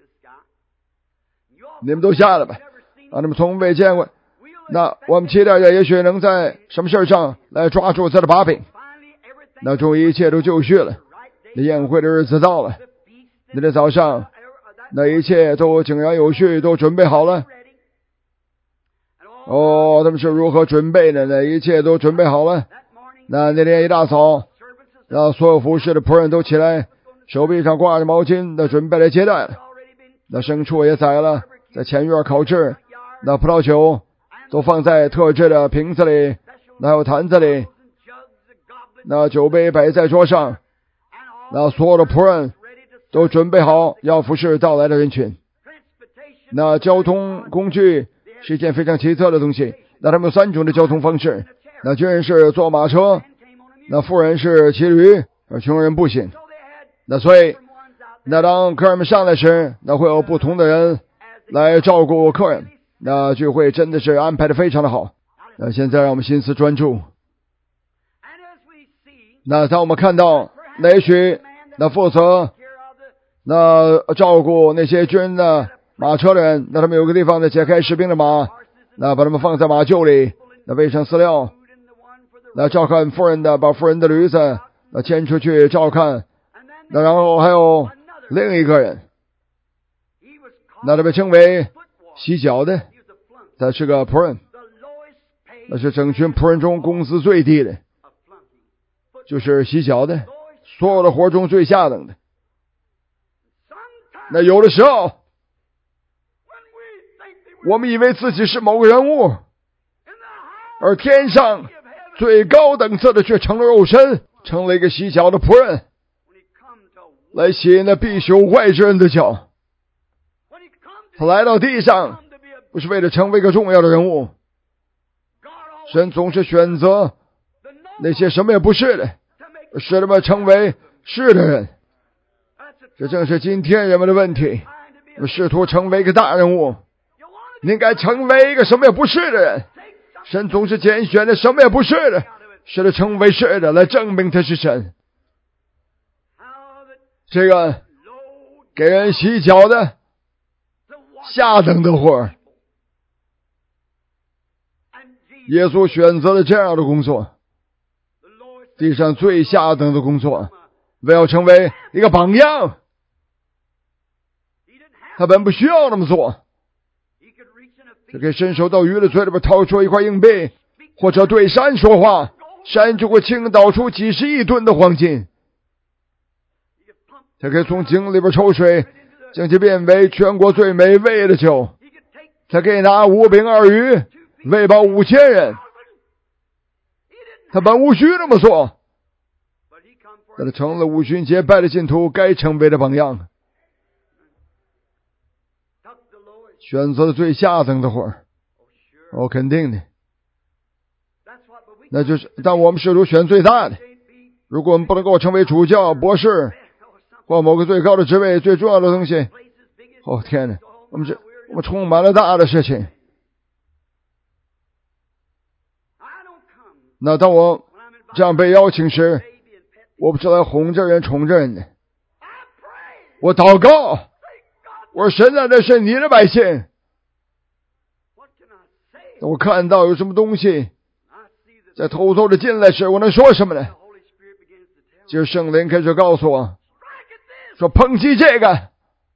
你们都下来吧，你们从未见过。那我们期待着，也许能在什么事上来抓住他的把柄。那终于一切都就绪了，那宴会的日子到了。那天早上，那一切都井然有序，都准备好了。哦，他们是如何准备的？那一切都准备好了。那天一大早，那所有服侍的仆人都起来，手臂上挂着毛巾，那准备来接待了。那牲畜也宰了，在前院烤制，那葡萄酒都放在特制的瓶子里，那还有坛子里，那酒杯摆在桌上，那所有的仆人都准备好要服侍到来的人群。那交通工具是一件非常奇特的东西。那他们有3种的交通方式。那军人是坐马车，那富人是骑驴，而穷人步行。那所以，那当客人们上来时，那会有不同的人来照顾客人。那聚会真的是安排的非常的好。那现在让我们心思专注。那当我们看到那也许那负责那照顾那些军人的马车的人，那他们有个地方呢，解开士兵的马，那把他们放在马厩里，那喂上饲料，那照看夫人的，把夫人的驴子那牵出去照看。那然后还有另一个人，那他被称为洗脚的，他是个仆人，那是整群仆人中工资最低的，就是洗脚的，所有的活中最下等的。那有的时候，我们以为自己是某个人物，而天上最高等次的却成了肉身，成了一个洗脚的仆人，来吸引那必朽坏之人的脚。他来到地上，不是为了成为一个重要的人物。神总是选择那些什么也不是的，使他们成为是的人。这正是今天人们的问题，试图成为一个大人物。你应该成为一个什么也不是的人。神总是拣选的什么也不是的，使他成为是的，来证明他是神。这个给人洗脚的下等的活儿，耶稣选择了这样的工作，地上最下等的工作，为要成为一个榜样。他本不需要那么做，他可以伸手到鱼的嘴里边掏出一块硬币，或者对山说话，山就会倾倒出几十亿吨的黄金。他可以从井里边抽水，将其变为全国最美味的酒。他可以拿5饼2鱼喂饱5000人。他本无需这么做，但他成了五旬节拜的信徒该成为的榜样，选择了最下等的活儿。肯定的，那就是但我们试图选最大的。如果我们不能够成为主教、博士或某个最高的职位、最重要的东西，天哪，我们充满了大的事情。那当我这样被邀请时，我不是来哄着人、宠着人的。我祷告，我说神啊，这是你的百姓。我看到有什么东西在偷偷的进来时，我能说什么呢？就是圣灵开始告诉我说，抨击这个。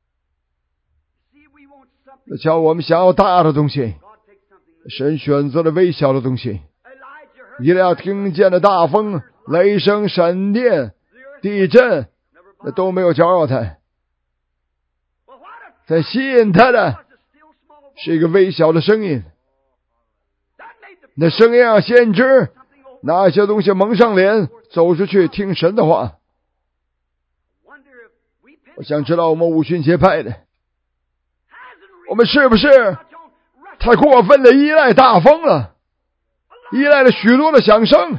瞧，我们想要大的东西，神选择了微小的东西。以利亚听见了大风、雷声、闪电、地震，那都没有搅扰他。在吸引他的是一个微小的声音。那声音让先知拿一些东西蒙上脸，走出去听神的话。 我想知道我们五旬节派的，我们是不是太过分的依赖大风了，依赖了许多的响声，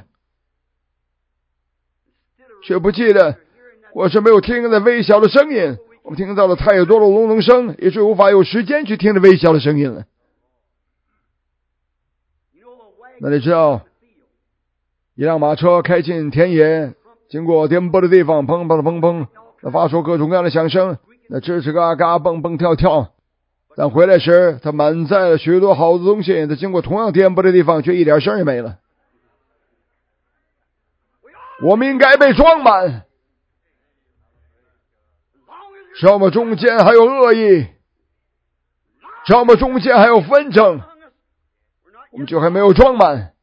却不记得或是没有听那微小的声音。我们听到了太多的隆隆声，以至于无法有时间去听那微小的声音了。那你知道，一辆马车开进田野，经过颠簸的地方，砰砰砰砰，那发出各种各样的响声，那吱吱嘎嘎，蹦蹦跳跳。但回来时，它满载了许多好的东西，它经过同样颠簸的地方，却一点声也没了。我们应该被装满，只要我们中间还有恶意，只要我们中间还有纷争，我们就还没有装满。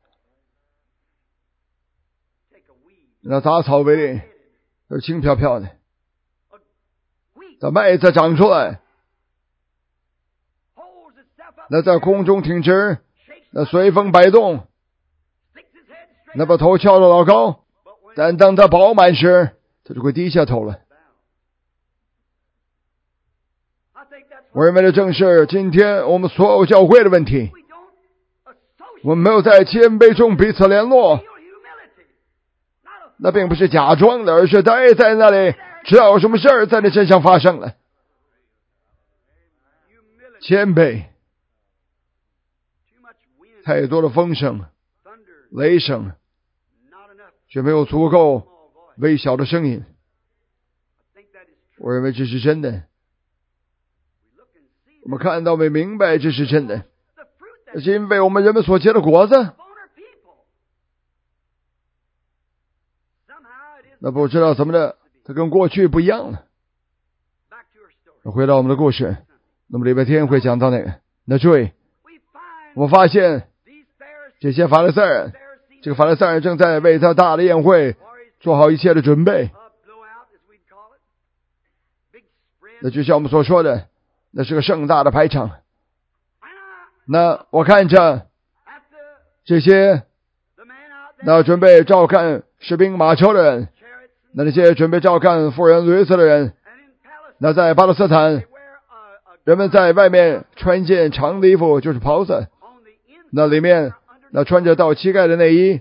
那杂草为例，是轻飘飘的，那麦子长出来，那在空中挺直，那随风摆动，那把头翘得老高，但当它饱满时，它就会低下头了。我认为这正是今天我们所有教会的问题，我们没有在谦卑中彼此联络，那并不是假装的，而是待在那里，知道有什么事儿在你身上发生了。谦卑，太多的风声、雷声，却没有足够微小的声音。我认为这是真的。我们看到没明白这是真的，那是因为我们人们所结的果子。那不知道怎么的，它跟过去不一样了。回到我们的故事，那么礼拜天会讲到那个。那注意，我们发现这些法利赛人，这个法利赛人正在为他大的宴会做好一切的准备。那就像我们所说的，那是个盛大的排场。那我看着这些那准备照看士兵马车的人，那些准备照看妇人驴子的人，那在巴勒斯坦，人们在外面穿件长的衣服，就是袍子，那里面那穿着到膝盖的内衣。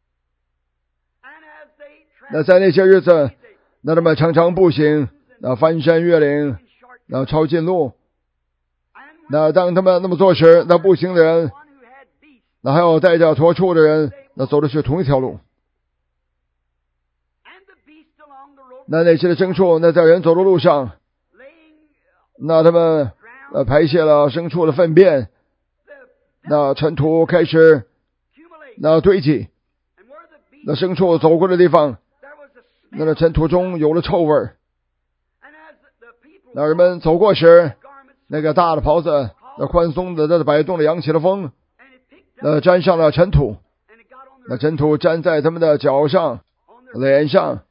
那在那些日子，那他们常常步行，那翻山越岭，那抄近路。那当他们那么做时，那步行的人，那还有带着驮畜的人，那走的是同一条路。那些的牲畜，那在人走的路上，那他们排泄了牲畜的粪便，那尘土开始那堆积，那牲畜走过的地方，那尘土中有了臭味儿。那人们走过时，那个大的袍子，那宽松的在摆动的扬起了风，那沾上了尘土，那尘土沾在他们的脚上、脸上。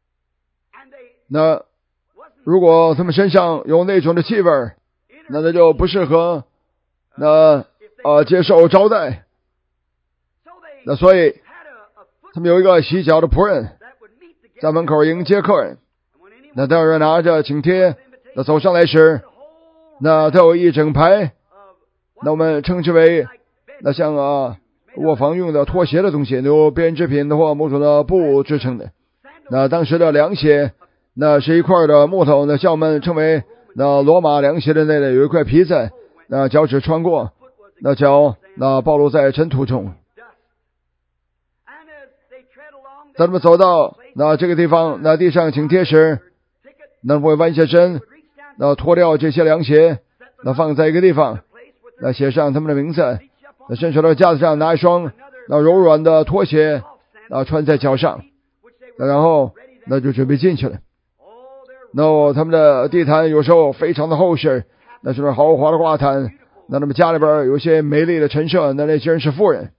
那如果他们身上有那种的气味，那就不适合接受招待。那所以他们有一个洗脚的仆人在门口迎接客人。那当人拿着请帖那走上来时，那他有一整排，那我们称之为那像卧房用的拖鞋的东西，由编织品的或某种的布制成的。那当时的凉鞋，那是一块的木头，那像我们称为那罗马凉鞋的那类，有一块皮子，那脚趾穿过，那脚那暴露在尘土中。当他们走到那这个地方，那地上请帖时，那会弯下身，那脱掉这些凉鞋，那放在一个地方，那写上他们的名字，那伸手到架子上拿一双那柔软的拖鞋，那穿在脚上，那然后那就准备进去了。那他们的地毯有时候非常的厚实，那是豪华的挂毯，那他们家里边有些美丽的陈设，那些人是妇人。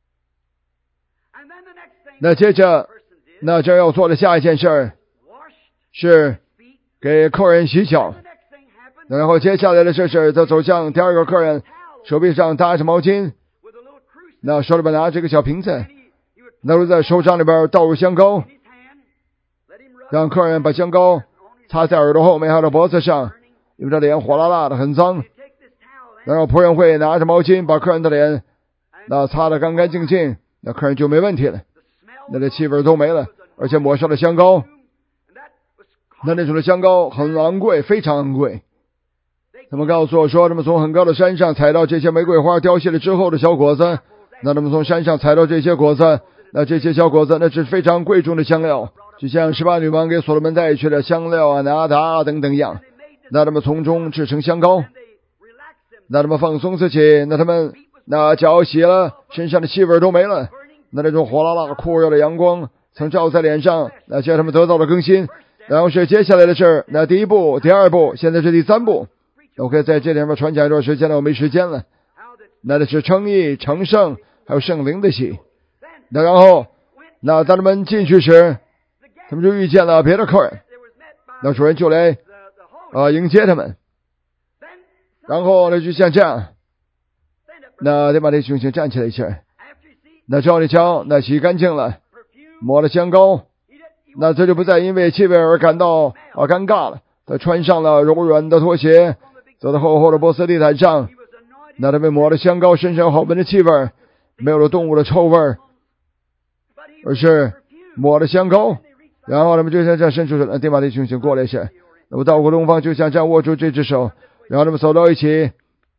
那接着那这要做的下一件事是给客人洗脚，然后接下来的事是他走向第二个客人，手臂上搭着毛巾，那手里边拿这个小瓶子，那就在手掌里边倒入香膏，让客人把香膏擦在耳朵后面还有脖子上，因为这脸火辣辣的很脏。然后仆人会拿着毛巾把客人的脸擦得干干净净，那客人就没问题了，那气味都没了，而且抹上了香膏。那种的香膏很昂贵，非常昂贵。他们告诉我说，他们从很高的山上采到这些玫瑰花凋谢了之后的小果子，那他们从山上采到这些果子，那这些小果子那是非常贵重的香料，就像18女王给所罗门带去的香料拿达等等样。那他们从中制成香膏，那他们放松自己，那他们脚洗了，身上的气味都没了，那种火辣辣酷热的阳光曾照在脸上，那叫他们得到了更新。然后是接下来的事，那第一步、第二步，现在是第三步。我可以在这里面传讲一段时间了，我没时间了。那是称义、成圣，还有圣灵的喜。那然后，当他们进去时，他们就遇见了别的客人，那主人就来迎接他们。然后就像这样，那得把这兄弟站起来一下，那照你瞧，那洗干净了，抹了香膏，那这就不再因为气味而感到尴尬了。他穿上了柔软的拖鞋，走到厚厚的波斯地毯上，那他被抹了香膏，身上有好闻的气味，没有了动物的臭味，而是抹了香膏。然后他们就像这样伸出手，对马弟兄请过来一下，那么到过东方就像这样握住这只手，然后他们走到一起。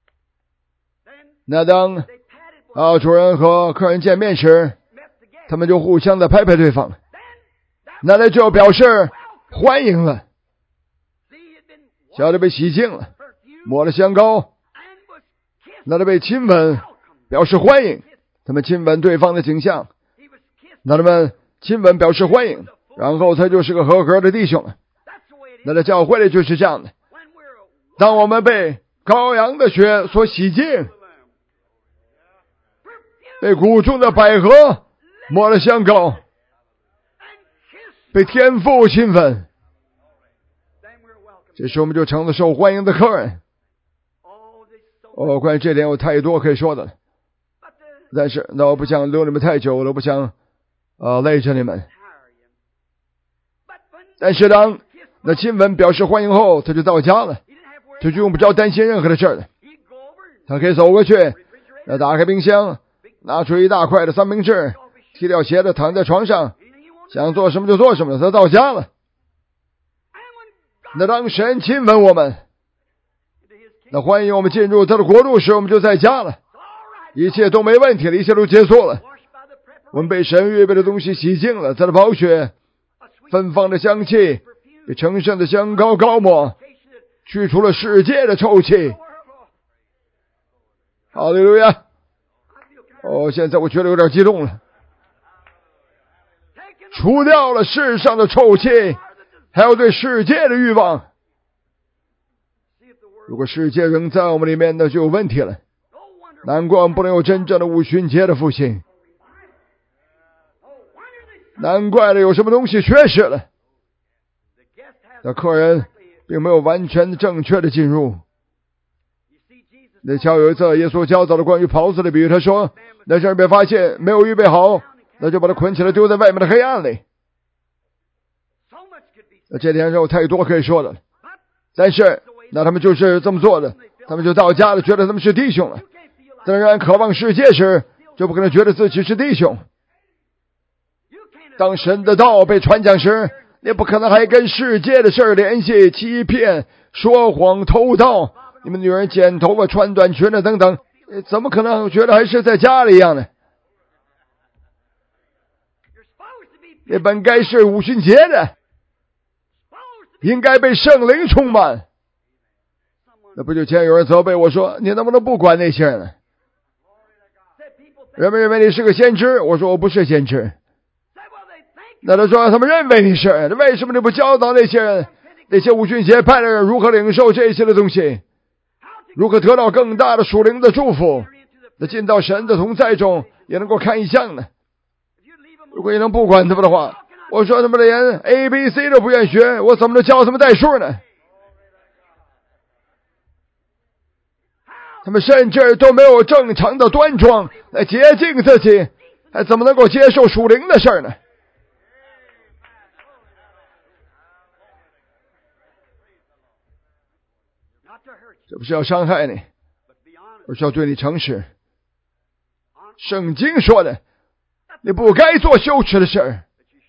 那当主人和客人见面时，他们就互相的拍拍对方，那就表示欢迎了。小的被洗净了，抹了香膏，那他被亲吻，表示欢迎。他们亲吻对方的景象，那他们亲吻表示欢迎，然后他就是个合格的弟兄了。那在教会里就是这样的，当我们被羔羊的血所洗净，被谷中的百合抹了香膏，被天父亲吻，这时我们就成了受欢迎的客人。关于这点有太多可以说的了，但是我不想留你们太久了，我不想累着你们。但是当那亲吻表示欢迎后，他就到家了，他就用不着担心任何的事了。他可以走过去，打开冰箱，拿出一大块的三明治，踢掉鞋子，躺在床上，想做什么就做什么，他到家了。那当神亲吻我们，那欢迎我们进入他的国度时，我们就在家了，一切都没问题了，一切都结束了。我们被神预备的东西洗净了，他的宝血芬芳的香气，被成圣的香膏膏抹，去除了世界的臭气。哈利路亚！现在我觉得有点激动了。除掉了世上的臭气，还有对世界的欲望。如果世界仍在我们里面，那就有问题了。难怪我们不能有真正的五旬节的复兴，难怪了有什么东西缺失了。那客人并没有完全正确的进入。那瞧，有一次耶稣教导了关于袍子的比喻，他说那人被发现没有预备好，那就把它捆起来丢在外面的黑暗里。那这点上有太多可以说的，但是那他们就是这么做的，他们就到家了，觉得他们是弟兄了。当然渴望世界时，就不可能觉得自己是弟兄。当神的道被传讲时，你不可能还跟世界的事联系，欺骗、说谎、偷盗，你们女人剪头发、穿短裙的等等，怎么可能觉得还是在家里一样呢？你本该是五旬节的，应该被圣灵充满。那不久前有人责备我说，你能不能不管那些人呢？人们认为你是个先知，我说我不是先知。那他说他们认为你是，为什么你不教导那些人，那些五旬节派的人如何领受这些的东西，如何得到更大的属灵的祝福，那进到神的同在中也能够看异象呢？如果你能不管他们的话，我说他们连 ABC 都不愿学，我怎么能教他们代数呢？他们甚至都没有正常的端庄来洁净自己，还怎么能够接受属灵的事呢？ 这不是要伤害你，而是要对你诚实。圣经说的，你不该做羞耻的事儿，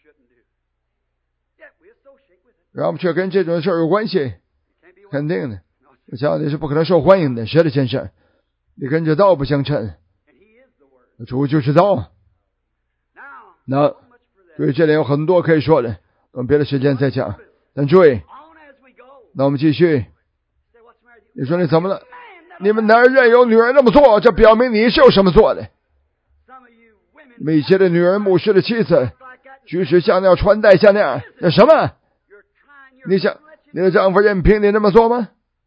然后我们却跟这种事儿有关系，肯定的。我想你是不可能受欢迎的，是的，先生，你跟这道不相称，主就是道。那对这里有很多可以说的，我们别的时间再讲。但注意，那我们继续。你说你怎么了？你们男人有女人那么做，这表明你是有什么做的？你们一些的女人牧师的妻子，举止像那样，穿戴像那样，那什么？你想你的丈夫任凭你那么做吗？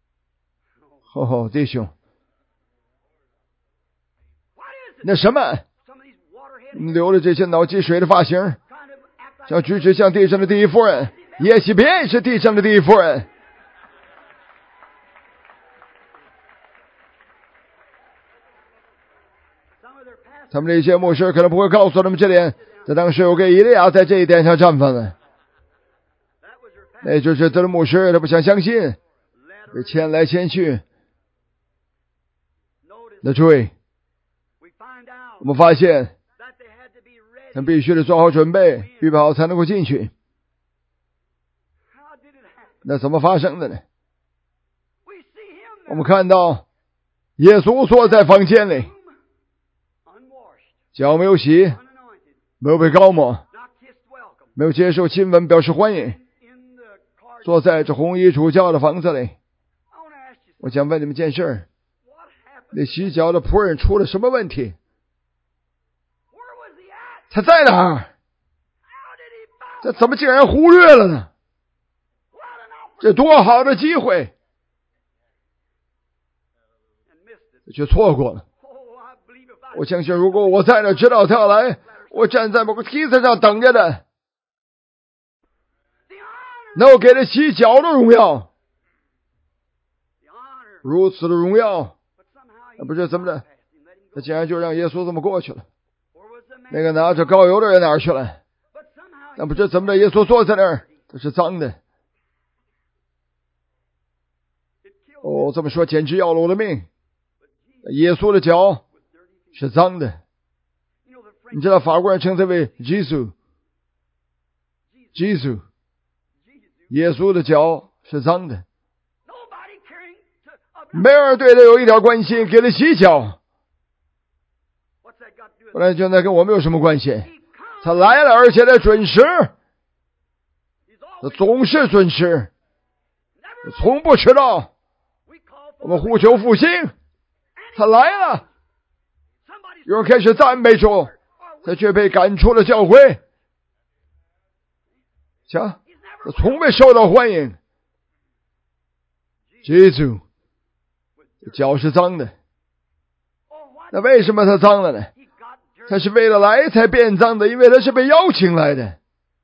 弟兄，那什么？你留了这些脑积水的发型，像举止像地上的第一夫人，耶洗别是地上的第一夫人。他们的一些牧师可能不会告诉他们这点，在当时我给以利亚在这一点上站分了。那就是他的牧师，他不想相信，被牵来牵去。那注意，我们发现他们必须得做好准备，预备好才能够进去。那怎么发生的呢？我们看到耶稣坐在房间里，脚没有洗，没有被膏抹，没有接受亲吻表示欢迎，坐在这红衣主教的房子里。我想问你们件事，那洗脚的仆人出了什么问题？他在哪儿？这怎么竟然忽略了呢？这多好的机会，却错过了。我相信如果我在那知道他要来，我站在某个梯子上等着的，那我给他洗脚的荣耀，如此的荣耀，不知怎么的，他竟然就让耶稣这么过去了。那个拿着膏油的人哪儿去了？那不知怎么的，耶稣坐在那儿，他是脏的。这么说简直要了我的命。耶稣的脚是脏的。你知道法国人称他为 Jesus， 耶稣的脚是脏的，没有人对他有一点关心，给他洗脚。后来就那跟我们有什么关系？他来了，而且他准时，他总是准时，从不迟到。我们呼求复兴，他来了，有人开始赞美主，他却被赶出了教会。瞧，他从未受到欢迎。记住，脚是脏的。那为什么他脏了呢？他是为了来才变脏的，因为他是被邀请来的。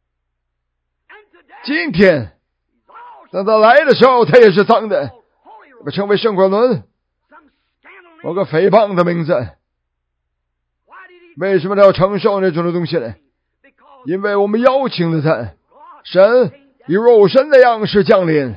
今天当他来的时候，他也是脏的，被称为圣果伦，某个诽谤的名字。为什么他要承受那种的东西呢？因为我们邀请了他，神以肉身的样式降临。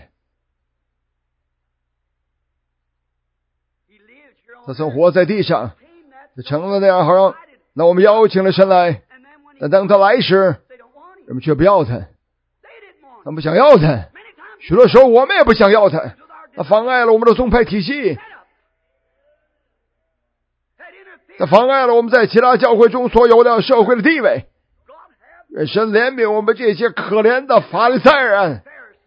他曾活在地上，他成了那样，好让那我们邀请了神来，但当他来时，人们却不要他，他们不想要他。许多时候我们也不想要他，他妨碍了我们的宗派体系，他妨碍了我们在其他教会中所有的社会的地位。愿神怜悯我们这些可怜的法利赛人。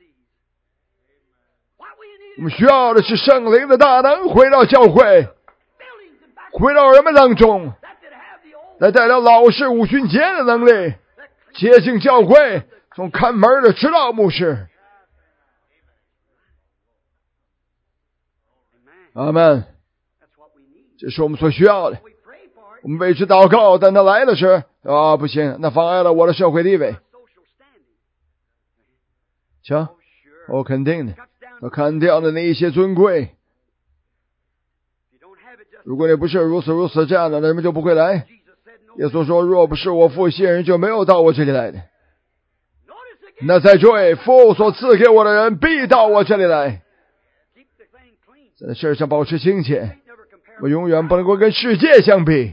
我们需要的是圣灵的大能回到教会，回到人们当中，来带到老式五旬节的能力，接近教会，从看门的指导牧师。阿们，这是我们所需要的。我们为之祷告，但他来的时候，不行，那妨碍了我的社会地位。瞧，我肯定的，我砍掉了那一些尊贵。如果你不是如此这样的，人们就不会来。耶稣说，若不是我父信人，就没有到我这里来的。那在这位父所赐给我的人必到我这里来。 在事上保持清洁。我们永远不能够跟世界相比。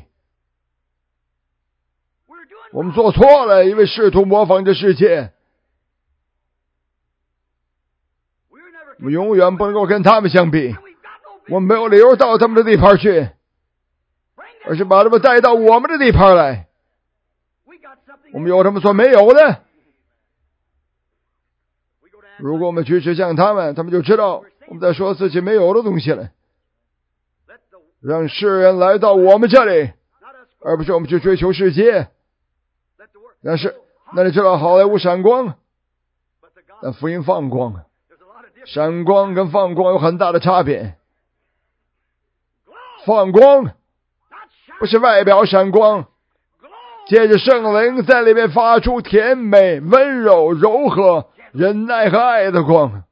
我们做错了，因为试图模仿这世界。我们永远不能够跟他们相比。我们没有理由到他们的地盘去，而是把他们带到我们的地盘来。我们有他们所没有的。如果我们举止像他们，他们就知道我们在说自己没有的东西了。让世人来到我们这里，而不是我们去追求世界。但是那你知道好莱坞闪光，但福音放光。闪光跟放光有很大的差别。放光不是外表闪光，借着圣灵在里面发出甜美、温柔、柔和、忍耐和爱的光。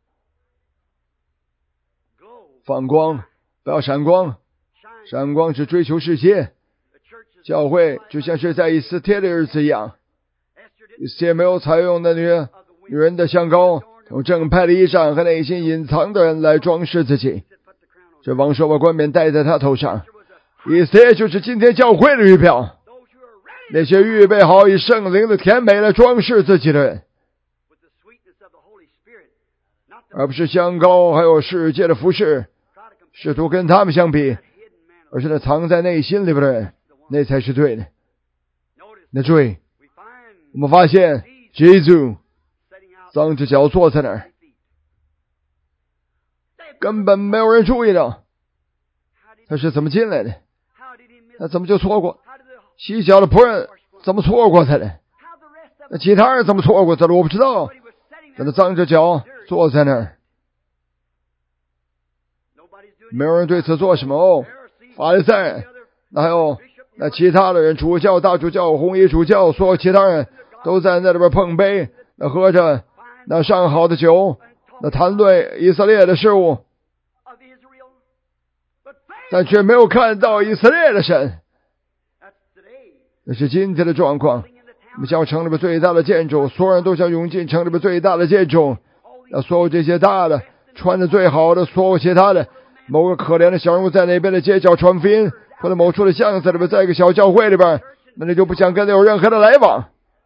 放光不要闪光，闪光是追求世界。教会就像是在以斯帖的日子一样，以斯帖没有采用那女人的香膏，用正派的衣裳和内心隐藏的人来装饰自己。这王说把冠冕戴在他头上。以斯帖就是今天教会的预表，那些预备好以圣灵的甜美来装饰自己的人，而不是香膏还有世界的服饰，试图跟他们相比，而是那藏在内心里边的人，那才是对的。那注意，我们发现耶稣张着脚坐在那儿，根本没有人注意到他是怎么进来的，那怎么就错过？洗脚的仆人怎么错过他的？那其他人怎么错过他的？我不知道。但他张着脚坐在那儿，没有人对此做什么。哦，法利赛人，那还有那其他的人，主教、大主教、红衣主教，所有其他人都在那里边碰杯，那喝着那上好的酒，那谈论以色列的事物，但却没有看到以色列的神。那是今天的状况。我们像城里边最大的建筑，所有人都想涌进城里边最大的建筑。那所有这些大的，穿的最好的，所有其他的，某个可怜的小人物在那边的街角传福音，或者某处的巷子里边，在一个小教会里边，那你就不想跟他有任何的来往。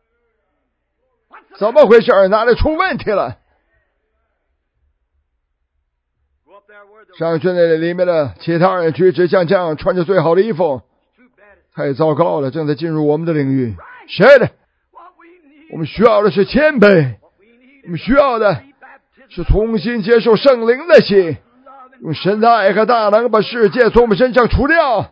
怎么回事？哪里出问题了？上去那里面的其他人举止像这样，穿着最好的衣服，太糟糕了，正在进入我们的领域。谁的？我们需要的是谦卑，我们需要的是重新接受圣灵的心，用神的爱和大能把世界从我们身上除掉，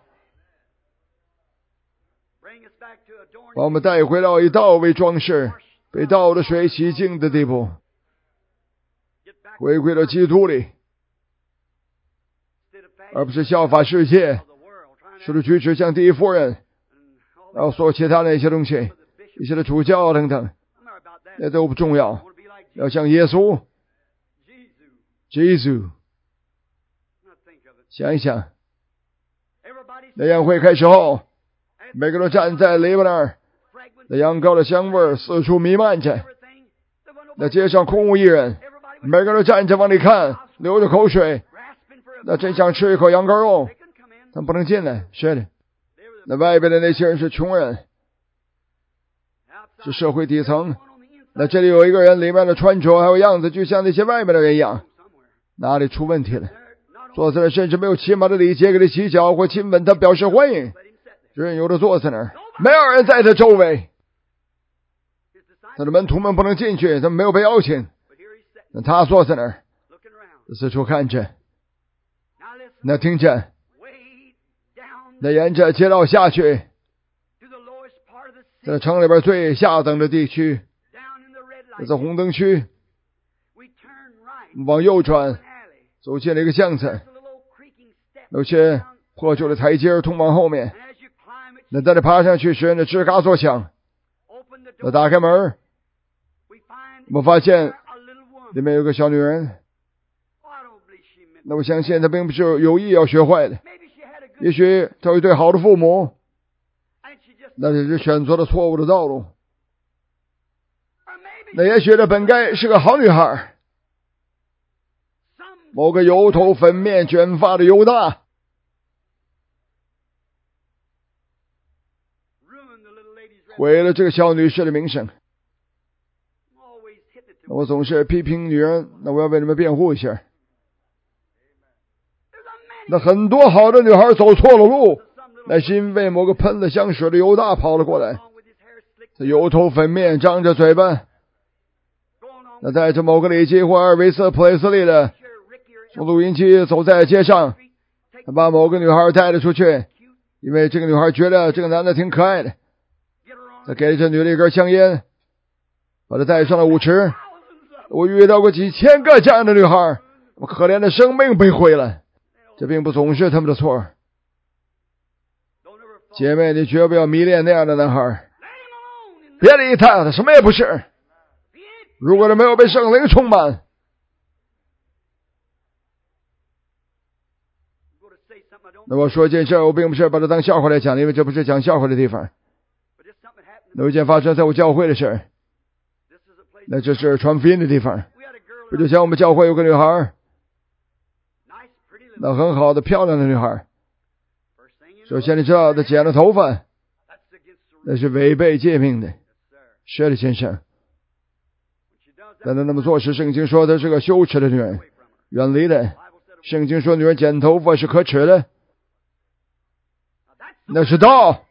把我们带回到以道为装饰，被道的水洗净的地步，回归到基督里，而不是效法世界，试图举止像第一夫人，然后所有其他的一些东西，一些的主教等等，那都不重要。要像耶稣，耶稣，想一想，那宴会开始后，每个人都站在篱笆那儿，那羊羔的香味四处弥漫着，那街上空无一人，每个人都站着往里看，流着口水，那真想吃一口羊羔肉，他们不能进来。是的，那外边的那些人是穷人，是社会底层。那这里有一个人，里面的穿着还有样子就像那些外面的人一样，哪里出问题了？坐在那甚至没有起码的礼节给他洗脚或亲吻他表示欢迎，任由他坐在那儿，没有人在他周围。他的门徒们不能进去，他们没有被邀请。那他坐在那儿，四处看着，那听着，那沿着街道下去，在城里边最下等的地区，在红灯区，往右转，走进了一个巷子，有些破旧的台阶通往后面。那在这爬上去时，那吱嘎作响。那打开门，我们发现里面有个小女人。那我相信她并不是有意要学坏的，也许她有一对好的父母，那只是选择了错误的道路。那也许她本该是个好女孩， 某个油头粉面卷发的犹大，毁了这个小女士的名声。我总是批评女人，那我要为你们辩护一下。那很多好的女孩走错了路，那是因为某个喷了香水的犹大跑了过来，这油头粉面张着嘴巴，那带着某个里基或尔维斯普雷斯利的从录音机走在街上，他把某个女孩带了出去，因为这个女孩觉得这个男的挺可爱的，他给了这女的一根香烟，把她带上了舞池。我遇到过几千个这样的女孩，我可怜的生命被毁了，这并不总是他们的错。姐妹，你绝不要迷恋那样的男孩，别理他，他什么也不是。如果他没有被圣灵充满，那我说这事我并不是把它当笑话来讲，因为这不是讲笑话的地方。有一件发生在我教会的事，那这是传福音的地方。不就像我们教会有个女孩，那很好的漂亮的女孩，首先你知道她剪了头发，那是违背诫命的，是的先生。但她那么做时，圣经说她是个羞耻的女人，远离的。圣经说女人剪头发是可耻的，那是道，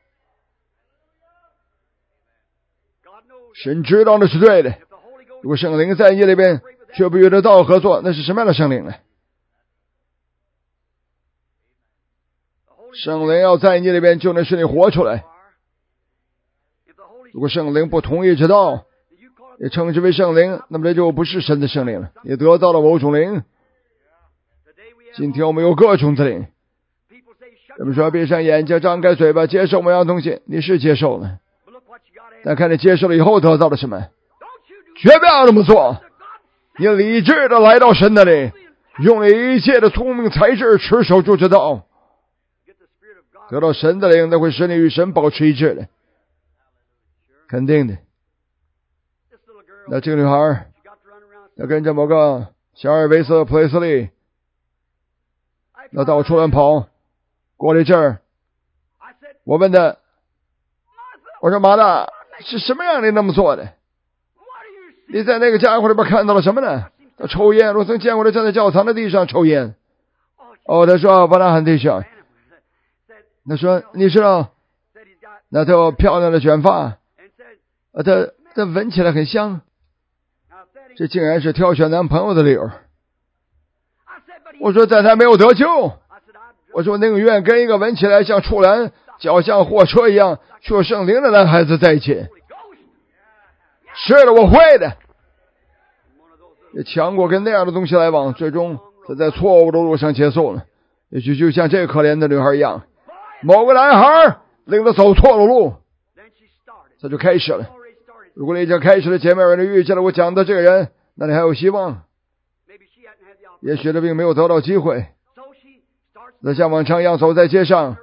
神知道那是对的。如果圣灵在你里边却不与得道合作，那是什么样的圣灵呢？圣灵要在你里边，就能使你活出来。如果圣灵不同意这道，也称之为圣灵，那么这就不是神的圣灵了，也得到了某种灵。今天我们有各种的灵。人们说闭上眼睛张开嘴巴接受某样东西，你是接受了，但看你接受了以后得到了什么。绝不要这么做，你理智的来到神那里，用你一切的聪明才智持守住这道，得到神的灵，那会使你与神保持一致的，肯定的。那这个女孩要跟着某个小尔维斯普雷斯利，那到处乱跑。过了一阵儿，我问他，我说马大，是什么让你那么做的？你在那个家伙里边看到了什么呢？他抽烟，我曾见过他站在教堂的地上抽烟。他说巴拿汉弟兄，他说你知道，那他有漂亮的卷发，他闻起来很香，这竟然是挑选男朋友的理由。我说在他没有得救，我说宁愿跟一个闻起来像处男、脚像货车一样却有圣灵的男孩子在一起。是的，我会的。也强过跟那样的东西来往，最终他在错误的路上结束了。也许就像这可怜的女孩一样，某个男孩令他走错了路，他就开始了。如果你已经开始了，姐妹们，你遇见了我讲的这个人，那你还有希望。也许他并没有得到机会，那像往常一样走在街上，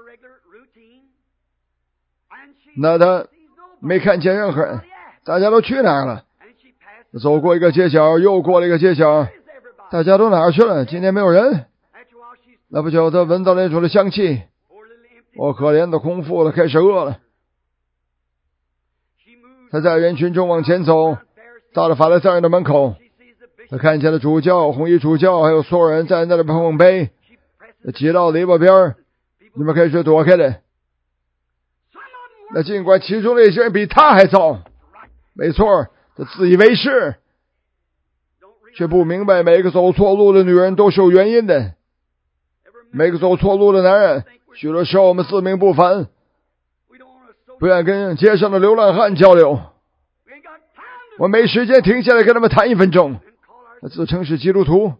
那他没看见任何人，大家都去哪儿了？走过一个街角，又过了一个街角，大家都哪儿去了？今天没有人。那不久他闻到那种的香气，可怜的空腹了，开始饿了。他在人群中往前走，到了法利赛人的门口，他看见了主教、红衣主教还有所有人在那里碰杯，挤到篱笆边，你们开始躲开了。那尽管其中的一些人比他还糟，没错，他自以为是，却不明白每个走错路的女人都是有原因的，每个走错路的男人许多时候我们自命不凡，不愿跟街上的流浪汉交流，我没时间停下来跟他们谈1分钟，他自称是基督徒。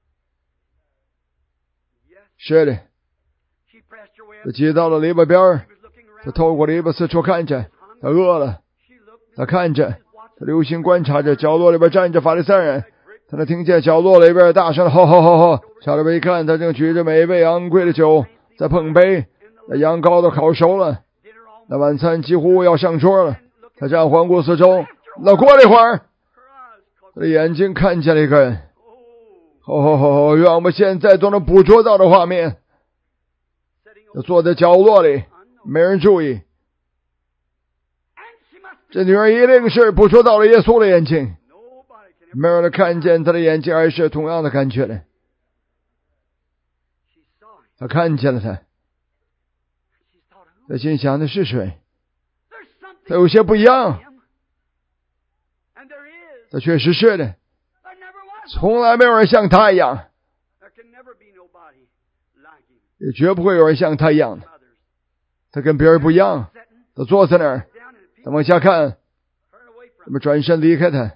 是的，他挤到了篱笆边，他透过篱笆四处看着，他饿了，他看着，他留心观察着，角落里边站着法利赛人，他能听见角落里边大声的吼吼吼吼，朝里边一看，他正举着美味昂贵的酒在碰杯，那羊羔都烤熟了，那晚餐几乎要上桌了。他这样环顾四周，那过了一会儿，他的眼睛看见了一个人， 让我们现在都能捕捉到的画面。坐在角落里，没人注意。这女人一定是捕捉到了耶稣的眼睛，没有人看见他的眼睛，还是同样的感觉的。他看见了他，他心想的是谁？他有些不一样。他确实是的，从来没有人像他一样，也绝不会有人像他一样的。他跟别人不一样，他坐在那儿，他往下看，他们转身离开他。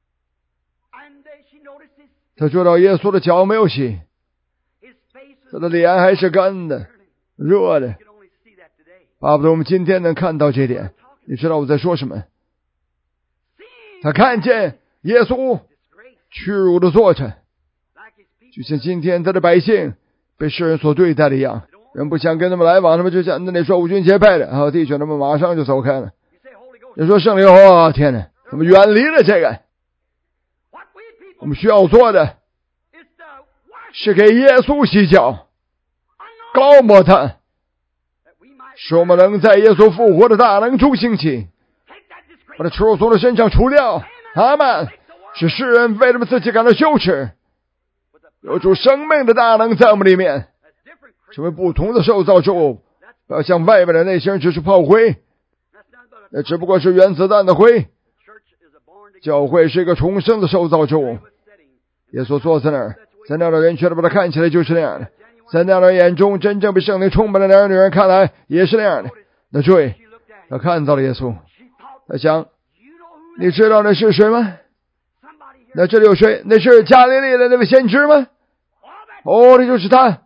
他知道耶稣的脚没有洗，他的脸还是干的、热的。巴不得我们今天能看到这点。你知道我在说什么？他看见耶稣屈辱的坐着，就像今天他的百姓被世人所对待的一样。人不想跟他们来往，他们就像那里说五军节派的，弟兄他们马上就走开了。你说圣灵，天哪，他们远离了这个。我们需要做的是给耶稣洗脚，高抹他，使我们能在耶稣复活的大能中兴起，把他耻辱从他身上除掉。阿们。使世人为他们自己感到羞耻，有主生命的大能在我们里面，成为不同的受造之物。不要像外面的那些人只是炮灰，那只不过是原子弹的灰。教会是一个重生的受造之物。耶稣坐在那儿，在那样的人觉得把他看起来就是那样的，在那样的眼中真正被圣灵充满的男人女人看来也是那样的。那注意，他看到了耶稣，他想，你知道那是谁吗？那这里有谁？那是加利利的那位先知吗？那就是他。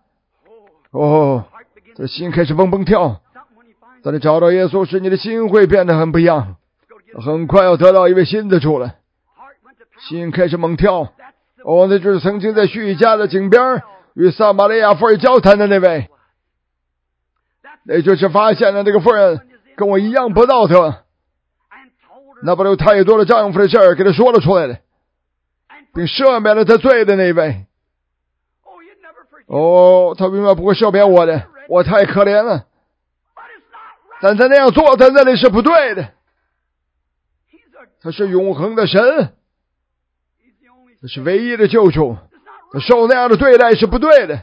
这心开始蹦蹦跳。当你找到耶稣时，你的心会变得很不一样，很快要得到一位新的主了。心开始猛跳。那就是曾经在叙加的井边与撒玛利亚妇人交谈的那位。那就是发现了这个妇人跟我一样不道德，那把有太多的丈夫的事儿给他说了出来的，并赦免了他罪的那位。他永远不会赦免我的，我太可怜了。但他那样做，他那里是不对的。他是永恒的神，他是唯一的救主，他受那样的对待是不对的。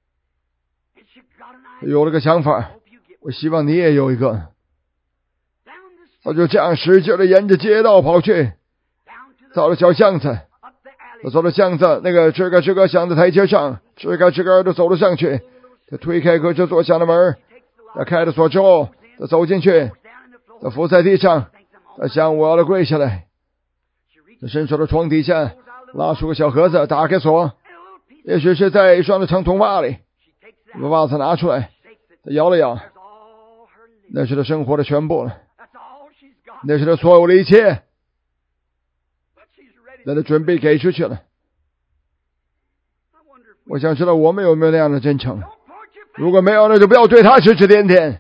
他有了个想法，我希望你也有一个。他就这样使劲的沿着街道跑去，到了小巷子。他走到巷子那个吱咯响的台阶上，吱咯的走了上去。他推开搁着坐响的门，他开了锁之后，他走进去，他伏在地上，他想，我要来跪下来。他伸手到床底下，拉出个小盒子，打开锁，也许是在一双的长筒袜里，把袜子拿出来，他摇了摇，那是他生活的全部了，那是他所有的一切，那他准备给出去了。我想知道我们有没有那样的真诚。如果没有，那就不要对他指指点点。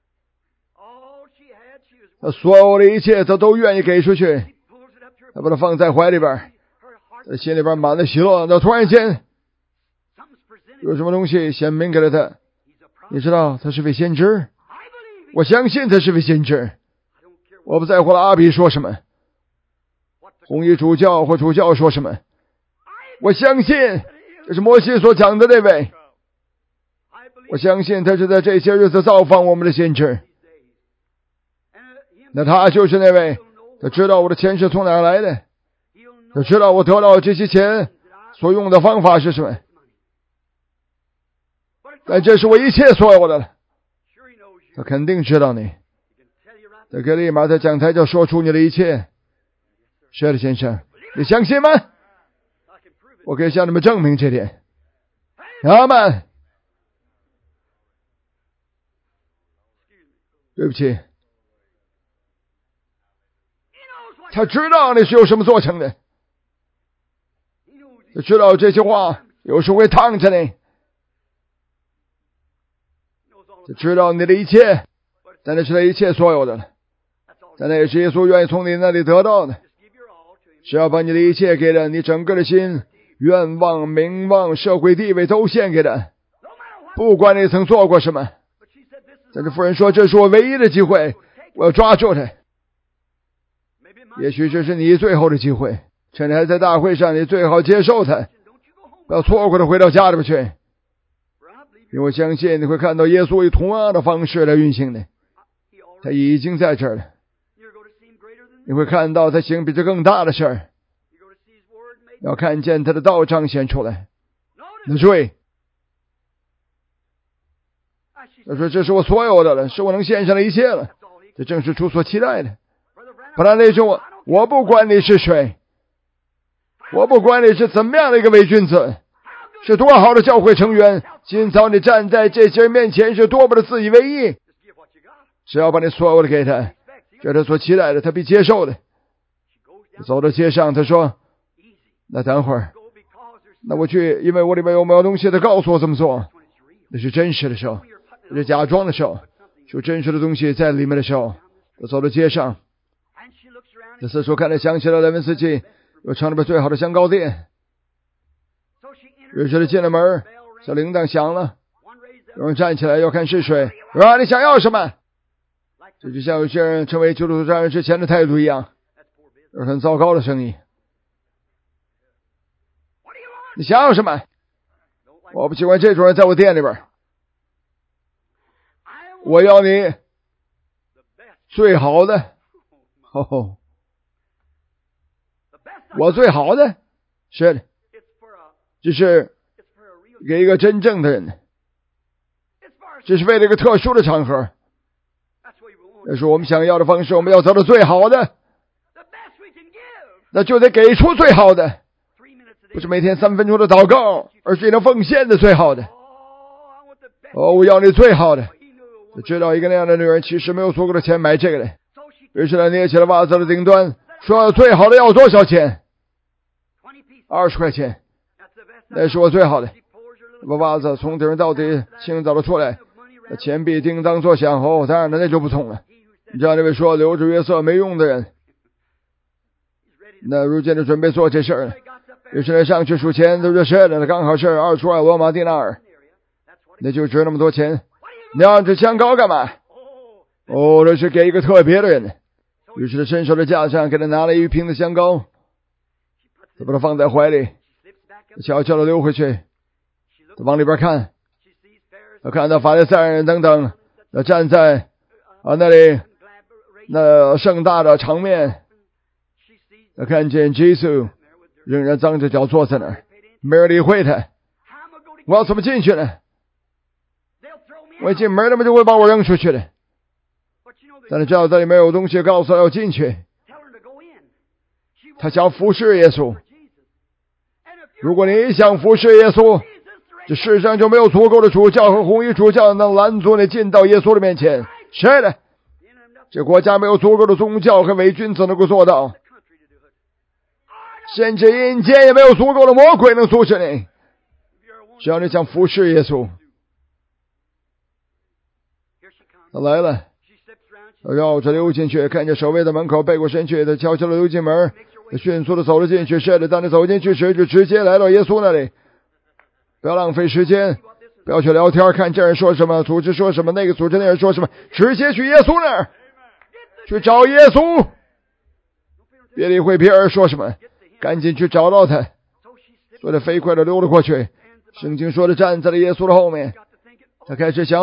他所有的一切他都愿意给出去，他把他放在怀里边，他心里边满了喜乐。那突然间有什么东西显明给了他，你知道他是位先知，我相信他是位先知。我不在乎了阿比说什么，红衣主教或主教说什么，我相信这是摩西所讲的那位，我相信他是在这些日子造访我们的先知。那他就是那位，他知道我的钱是从哪来的，他知道我得到这些钱所用的方法是什么，但这是我一切所有的了。他肯定知道你，他可以立马在讲台就说出你的一切。是的，先生，你相信吗？我可以向你们证明这点。阿们。对不起，他知道你是由什么做成的，他知道这些话有时会烫着你，他知道你的一切，但那是他一切所有的了，但那也是耶稣愿意从你那里得到的。只要把你的一切给了，你整个的心愿望、名望、社会地位都献给他，不管你曾做过什么。但是夫人说，这是我唯一的机会，我要抓住它。也许这是你最后的机会，趁你还在大会上，你最好接受它，不要错过它，回到家里边去。因为我相信你会看到耶稣以同样的方式来运行的，他已经在这儿了。你会看到他行比这更大的事儿，要看见他的道彰显出来。那注意，他说这是我所有的了，是我能献上的一切了，这正是主所期待的。不然那种我不管你是谁，我不管你是怎么样的一个伪君子，是多好的教会成员，今早你站在这些人面前是多么的自以为意，只要把你所有的给他，这是他所期待的，他必接受的。走到街上，他说，那等会儿，那我去，因为我里面有没有东西，他告诉我怎么做。那是真实的时候，那是假装的时候，有真实的东西在里面的时候。他走到街上，这四处看着想起了莱文斯基有城里边最好的香膏店。于是他进了门，小铃铛响了，有人站起来要看是谁，说你想要什么？这就像有些人成为基督徒战士之前的态度一样，这是很糟糕的生意。你想要什么？我不喜欢这种人在我店里边。我要你最好的。我最好的？是的，这是给一个真正的人，这是为了一个特殊的场合，这是我们想要的方式，我们要得到最好的，那就得给出最好的，不是每天3分钟的祷告，而是你能奉献的最好的。我要你最好的。就知道一个那样的女人其实没有足够的钱买这个的，于是她捏起了袜子的顶端，说最好的要多少钱？20块钱，那是我最好的。把袜子从顶上到底清早的出来，钱币叮当作响。当然了，那就不同了。你知道那位说留着约瑟没用的人，那如今就准备做这事儿了。于是他上去数钱，都是是的，刚好是22罗马丁纳尔，那就值那么多钱。你要这香膏干嘛？这是给一个特别的人。于是他伸手的架上给他拿了一瓶的香膏，他把它放在怀里，悄悄的溜回去。他往里边看，他看到法利赛人等等站在那里，那盛大的场面。他看见耶稣仍然张着脚坐在那儿，没人理会他。我要怎么进去呢？我一进门他们就会把我扔出去的。但是知道这里面有东西告诉他要进去，他想服侍耶稣。如果你想服侍耶稣，这世上就没有足够的主教和红衣主教能拦阻你进到耶稣的面前。是的，这国家没有足够的宗教和伪君子能够做到，甚至阴间也没有足够的魔鬼能阻止你。只要你想服侍耶稣，他来了，绕着溜进去，看见守卫在门口背过身去，他悄悄的溜进门，他迅速的走了进去。是的，当你走进去时，就直接来到耶稣那里，不要浪费时间，不要去聊天，看这人说什么，组织说什么，那个组织那人说什么，直接去耶稣那儿去找耶稣，别理会别人说什么，赶紧去找到他。所以他飞快的溜了过去。圣经说的站在了耶稣的后面，他开始想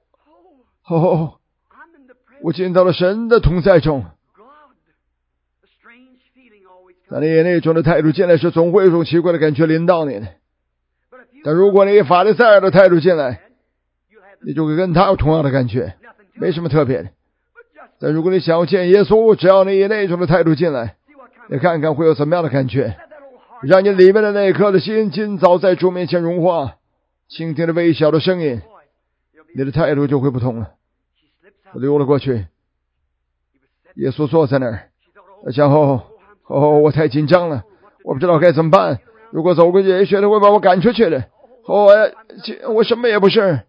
我进到了神的同在中。但你那种的态度进来时，总会有一种奇怪的感觉临到你的。但如果你以法利赛人的态度进来，你就会跟他有同样的感觉，没什么特别的。但如果你想要见耶稣，只要你以那种的态度进来，你看看会有怎么样的感觉，让你里面的那一颗的心今早在主面前融化，倾听着微小的声音，你的态度就会不同了。我溜了过去，耶稣坐在那儿，他想我太紧张了，我不知道该怎么办，如果走过去也许他会把我赶出去的。我什么也不是。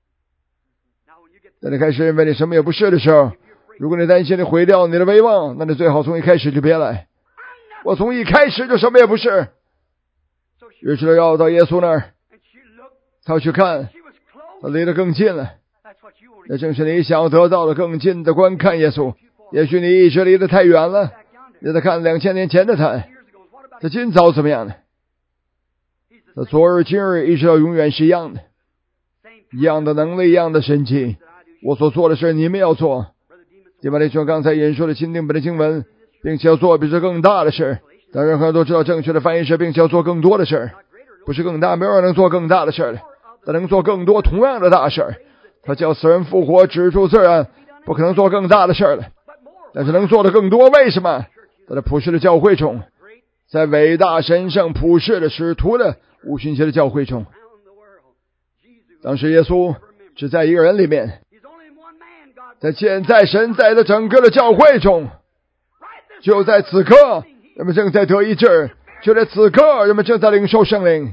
当你开始认为你什么也不是的时候，如果你担心你毁掉你的威望，那你最好从一开始就别来。我从一开始就什么也不是。 于是要到耶稣那儿，他去看，他离得更近了。那正是你想要得到的，更近的观看耶稣。也许你一直离得太远了，你在看2000年前的他今早怎么样呢？他昨日今日一直到永远是一样的，一样的能力，一样的神迹。我所做的事你们要做。弟兄弟兄刚才引述的钦定本的经文，并且要做比这更大的事。当然，很多人都知道正确的翻译是并且要做更多的事，不是更大，没有人能做更大的事的，他能做更多同样的大事。他叫死人复活，止住自然，不可能做更大的事了，但是能做的更多。为什么？他在普世的教会中，在伟大神圣普世的使徒的五旬节的教会中，当时耶稣只在一个人里面，在现在神在的整个的教会中，就在此刻人们正在得医治，就在此刻人们正在领受圣灵。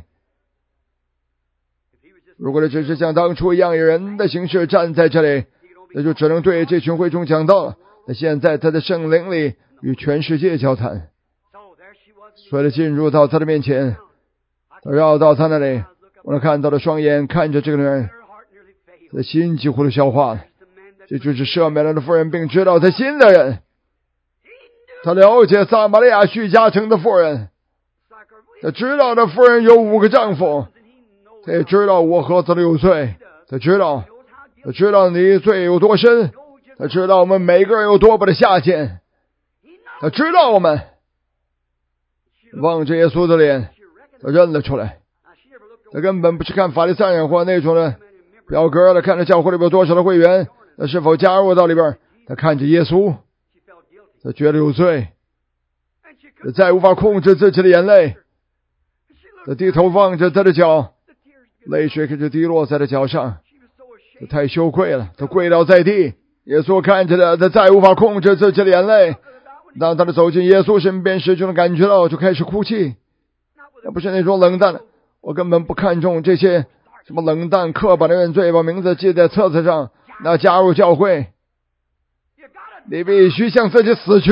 如果这只是像当初一样以人的形式站在这里，那就只能对这群会众讲道了。那现在他的圣灵里与全世界交谈，所以他进入到他的面前，他绕到他那里，我能看到的双眼看着这个人，他的心几乎都消化了。这就是赦免了的妇人，并知道他心的人。他了解撒玛利亚叙加城的妇人，他知道这妇人有5个丈夫，他也知道我和他的有罪，他知道你罪有多深，他知道我们每个人有多么的下贱，他知道我们。望着耶稣的脸，他认了出来。他根本不是看法利赛人或那种的表格的，看着教会里边有多少的会员，他是否加入到里边。他看着耶稣，他觉得有罪，他再无法控制自己的眼泪，他低头望着他的脚，泪水开始滴落在他脚上，他太羞愧了，他跪倒在地。耶稣看着他，他再无法控制自己的眼泪。当他走进耶稣身边时，就能感觉到就开始哭泣。那不是那种冷淡的，我根本不看重这些什么冷淡刻板的认罪，把名字记在册子上，那加入教会，你必须向自己死去，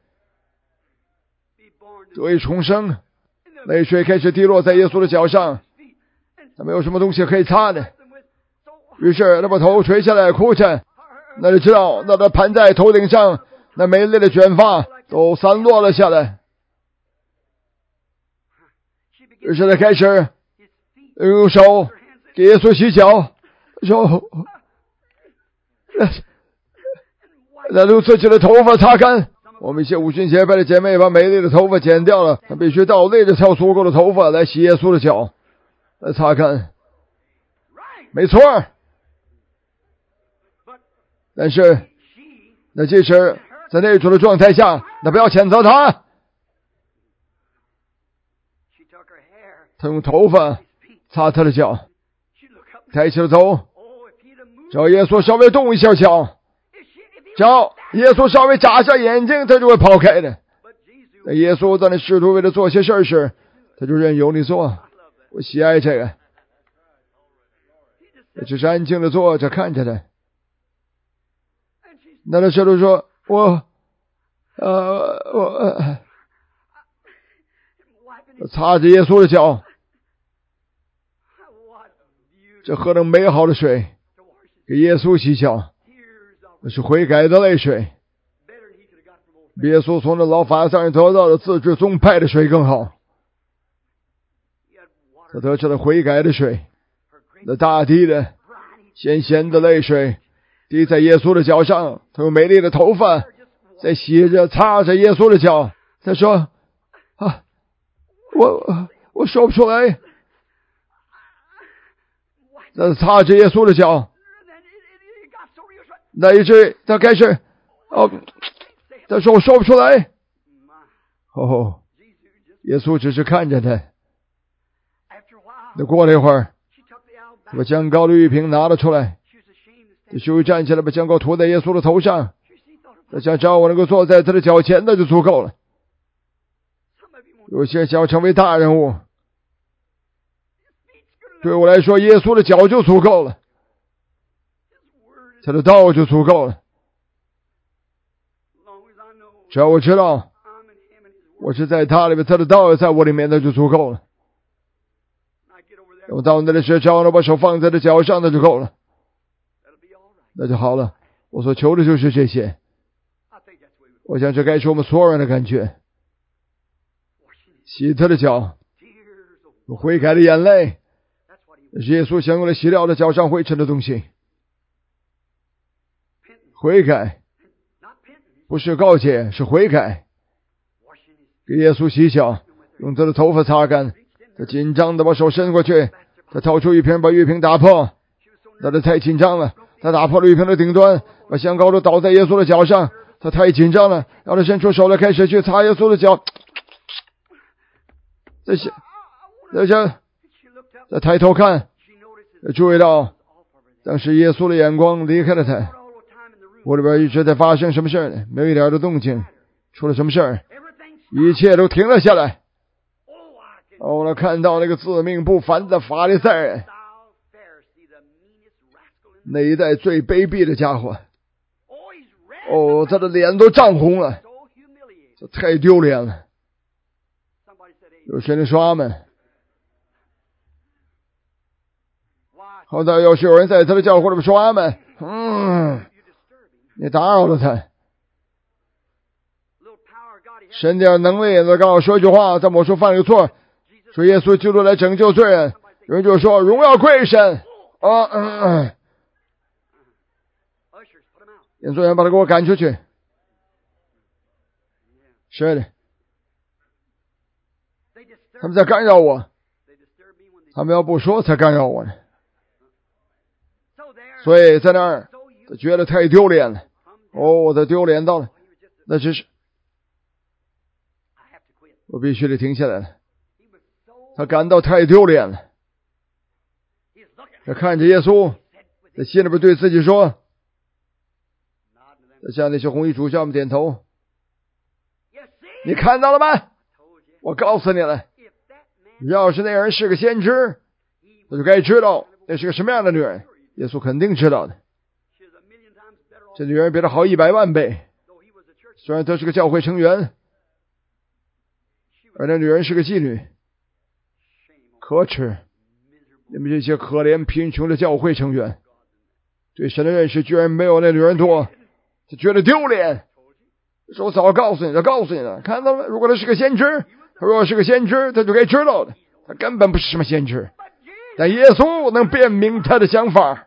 得以重生。泪水开始滴落在耶稣的脚上，他没有什么东西可以擦的，于是他把头垂下来哭着。那就知道那他盘在头顶上那美丽的卷发都散落了下来。于是他开始用手给耶稣洗脚，手用自己的头发擦干。我们一些五旬节拜的姐妹把美丽的头发剪掉了，她必须倒立着才有足够的头发来洗耶稣的脚，来擦干。没错，但是那即使在那种的状态下，那不要谴责他。他用头发擦他的脚，抬起了头，只要耶稣稍微动一下脚，只要耶稣稍微眨下眼睛，他就会跑开的。那耶稣在那试图为他做些事时，他就任由你做。我喜爱这个，他只是安静的坐着看着他。那他试图说，我擦着耶稣的脚，这何等美好的水，给耶稣洗脚，那是悔改的泪水，比耶稣从那老法上得到的自治宗派的水更好。他得到了悔改的水，那大滴的咸咸的泪水滴在耶稣的脚上，他用美丽的头发在洗着擦着耶稣的脚。他说我说不出来。他擦着耶稣的脚，那一句他开始他说我说不出来。耶稣只是看着他。那过了一会儿，他把香膏的玉瓶拿了出来，他羞于站起来，把香膏涂在耶稣的头上。他想只要我能够坐在他的脚前，那就足够了。有些想要成为大人物，对我来说，耶稣的脚就足够了，他的道就足够了。只要我知道我是在他里面，他的道也在我里面，那就足够了。 我到那里去，只要把手放在这脚上，那就够了，那就好了。我所求的就是这些。我想这该是我们所有人的感觉。洗他的脚，悔改的眼泪，是耶稣想用来洗掉的脚上灰尘的东西。悔改不是告诫，是悔改。给耶稣洗脚，用他的头发擦干。他紧张的把手伸过去，他掏出玉瓶，把玉瓶打破。他太紧张了，他打破了玉瓶的顶端，把香膏都倒在耶稣的脚上。他太紧张了，让他伸出手来，开始去擦耶稣的脚。再抬头看，注意到当时耶稣的眼光离开了他。屋里边一直在发生什么事儿，没有一点的动静。出了什么事儿？一切都停了下来。我看到那个自命不凡的法利赛人，那一代最卑鄙的家伙。他的脸都涨红了，这太丢脸了。有谁能说阿们？好在要是有人在他的教会里面说阿们，你打扰了他。神点能力再刚好说一句话，在某处犯了个错，说耶稣基督来拯救罪人，有人就说荣耀归神。演奏员把他给我赶出去。是的，他们在干扰我，他们要不说才干扰我呢。所以在那儿他觉得太丢脸了。他丢脸到了，那只是我必须得停下来了。他感到太丢脸了。他看着耶稣，在心里边对自己说，他向那些红衣主教们点头。你看到了吗？我告诉你了，要是那人是个先知，他就该知道那是个什么样的女人。耶稣肯定知道的。这女人比他好100万倍，虽然她是个教会成员，而那女人是个妓女。可耻！你们这些可怜贫穷的教会成员，对神的认识居然没有那女人多，他觉得丢脸。说我早告诉你了，看到了，如果他是个先知，他如果是个先知，他就该知道的。他根本不是什么先知，但耶稣能辨明他的想法。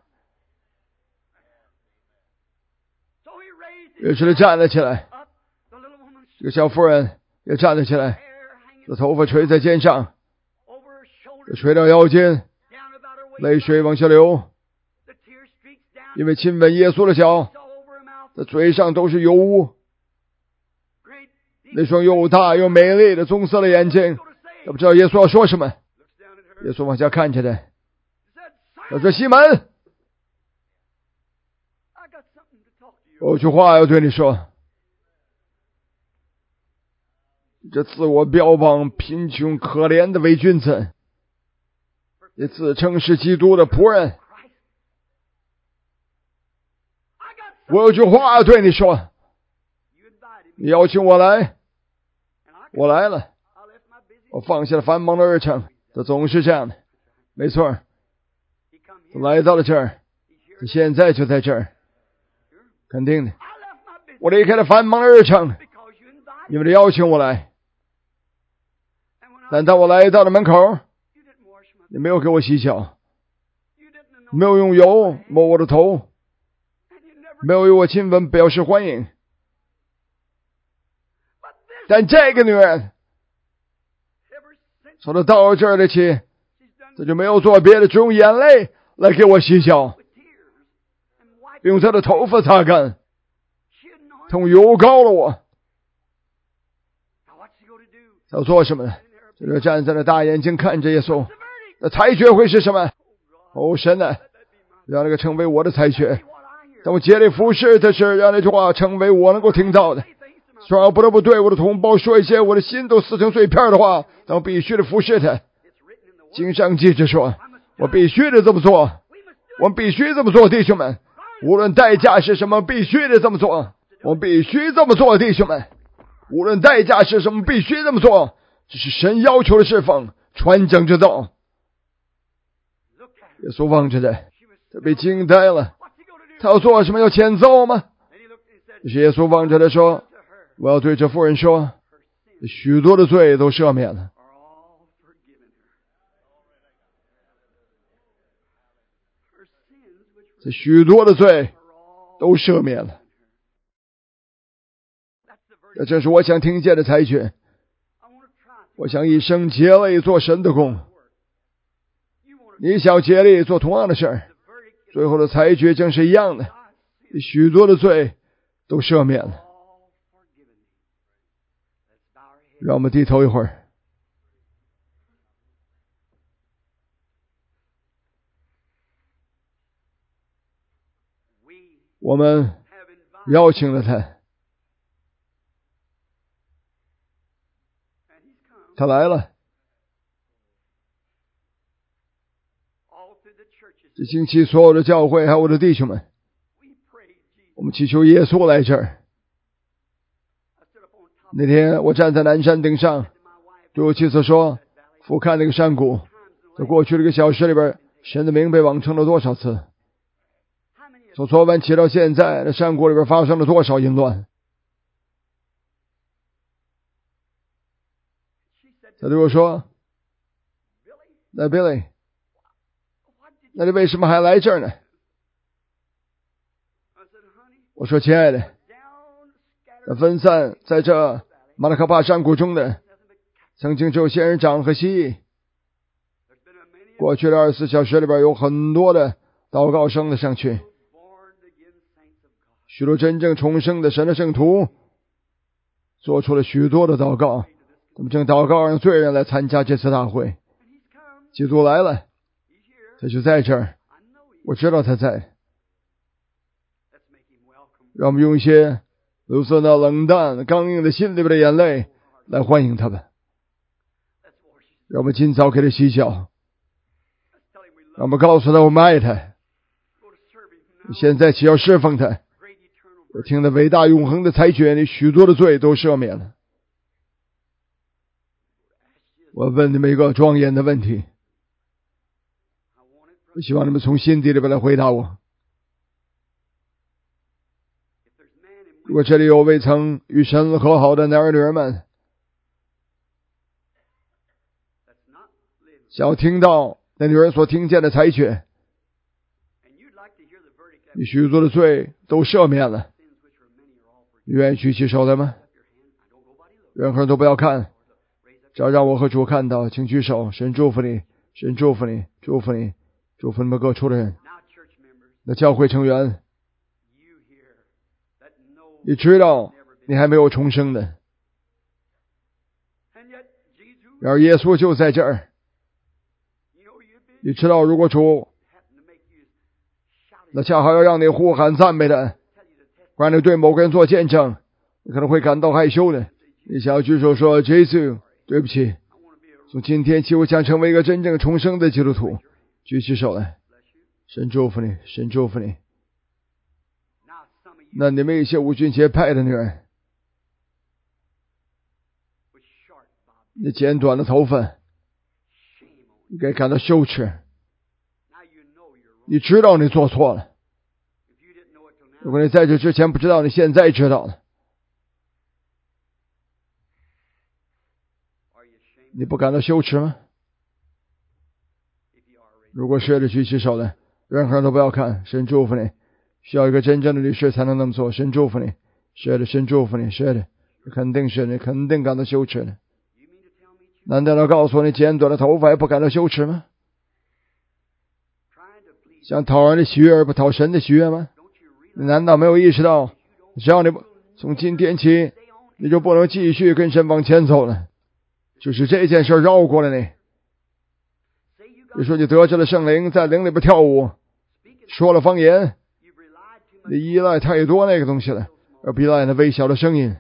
于是他站了起来，这个小妇人也站了起来，这头发垂在肩上，垂到腰间，泪水往下流，因为亲吻耶稣的脚，他嘴上都是油污。那双又大又美丽的棕色的眼睛，他不知道耶稣要说什么。耶稣往下看着他，他说：西门，我有句话要对你说。这自我标榜贫穷可怜的伪君子，也自称是基督的仆人，我有句话要对你说。你邀请我来，我来了，我放下了繁忙的日程。他总是这样的，没错，他来到了这儿，他现在就在这儿，肯定的。我离开了繁忙的日程，因为你邀请我来。但当我来到了门口，你没有给我洗脚，没有用油抹我的头，没有与我亲吻表示欢迎。但这个女人从她到这儿的起，她就没有做别的，只用眼泪来给我洗脚，用她的头发擦干，她用油膏了我。她要做什么呢？就是站在那大眼睛看着耶稣，那裁决会是什么？神啊，让那个成为我的裁决。当我竭力服侍的是让那句话成为我能够听到的。虽然我不得不对我的同胞说一些我的心都撕成碎片的话，但我必须得服侍他。经上记着说，我必须得这么做，我们必须这么做，弟兄们，无论代价是什么，必须得这么做，我们必须这么做，弟兄们，无论代价是什么，必须这么做。这是神要求的侍奉，传讲之道。 耶稣望着他，他被惊呆了。他要做什么？要欠揍吗？于是耶稣望着他说：“我要对这妇人说，许多的罪都赦免了。”这许多的罪都赦免了。这正是我想听见的裁决。我想一生竭力做神的工，你想竭力做同样的事儿，最后的裁决将是一样的。许多的罪都赦免了。让我们低头一会儿。我们邀请了他，他来了。这星期所有的教会还有我的弟兄们，我们祈求耶稣来这儿。那天我站在南山顶上，对我妻子说，俯瞰那个山谷，在过去的1个小时里边，神的名被网称了多少次？从昨晚起到现在，那山谷里边发生了多少淫乱？他对我说：“那 Billy， 那你为什么还来这儿呢？”我说：“亲爱的，那分散在这马拉卡巴山谷中的，曾经只有仙人掌和蜥蜴。过去的24小时里边，有很多的祷告声的上去。许多真正重生的神的圣徒做出了许多的祷告，他们正祷告让罪人来参加这次大会。基督来了，他就在这儿，我知道他在。让我们用一些流色那冷淡刚硬的心里边的眼泪来欢迎他吧。让我们尽早给他洗脚，让我们告诉他我们爱他，现在起要侍奉他。我听了伟大永恒的裁决，你许多的罪都赦免了。我问你们一个庄严的问题，我希望你们从心底里边来回答我。如果这里有未曾与神和好的男儿女儿们，想要听到那女人所听见的裁决，你许多的罪都赦免了，你愿意举起手来吗？任何人都不要看，只要让我和主看到，请举手。神祝福你，神祝福你，祝福你，祝福你们各处的人。那教会成员，你知道你还没有重生的，然而耶稣就在这儿。你知道如果主那恰好要让你呼喊赞美的，让你对某个人做见证，你可能会感到害羞的。你想要举手说：“耶稣，对不起，从今天起我想成为一个真正重生的基督徒。”举起手来。神祝福你，神祝福你。那你们一些五旬节派的女人，你剪短了头发，你该感到羞耻。你知道你做错了，如果你在这之前不知道，你现在知道了。你不感到羞耻吗？如果是的，举起手来。任何人都不要看。神祝福你。需要一个真正的律师才能那么做。神祝福你。是的，神祝福你。是的，肯定是你肯定感到羞耻的。难道要告诉你剪短了头发也不感到羞耻吗？想讨人的喜悦而不讨神的喜悦吗？你难道没有意识到，只要你从今天起你就不能继续跟神往前走了，就是这件事绕过了你。你说你得着了圣灵，在灵里边跳舞，说了方言，你依赖太多那个东西了，而不依赖那微小的声音。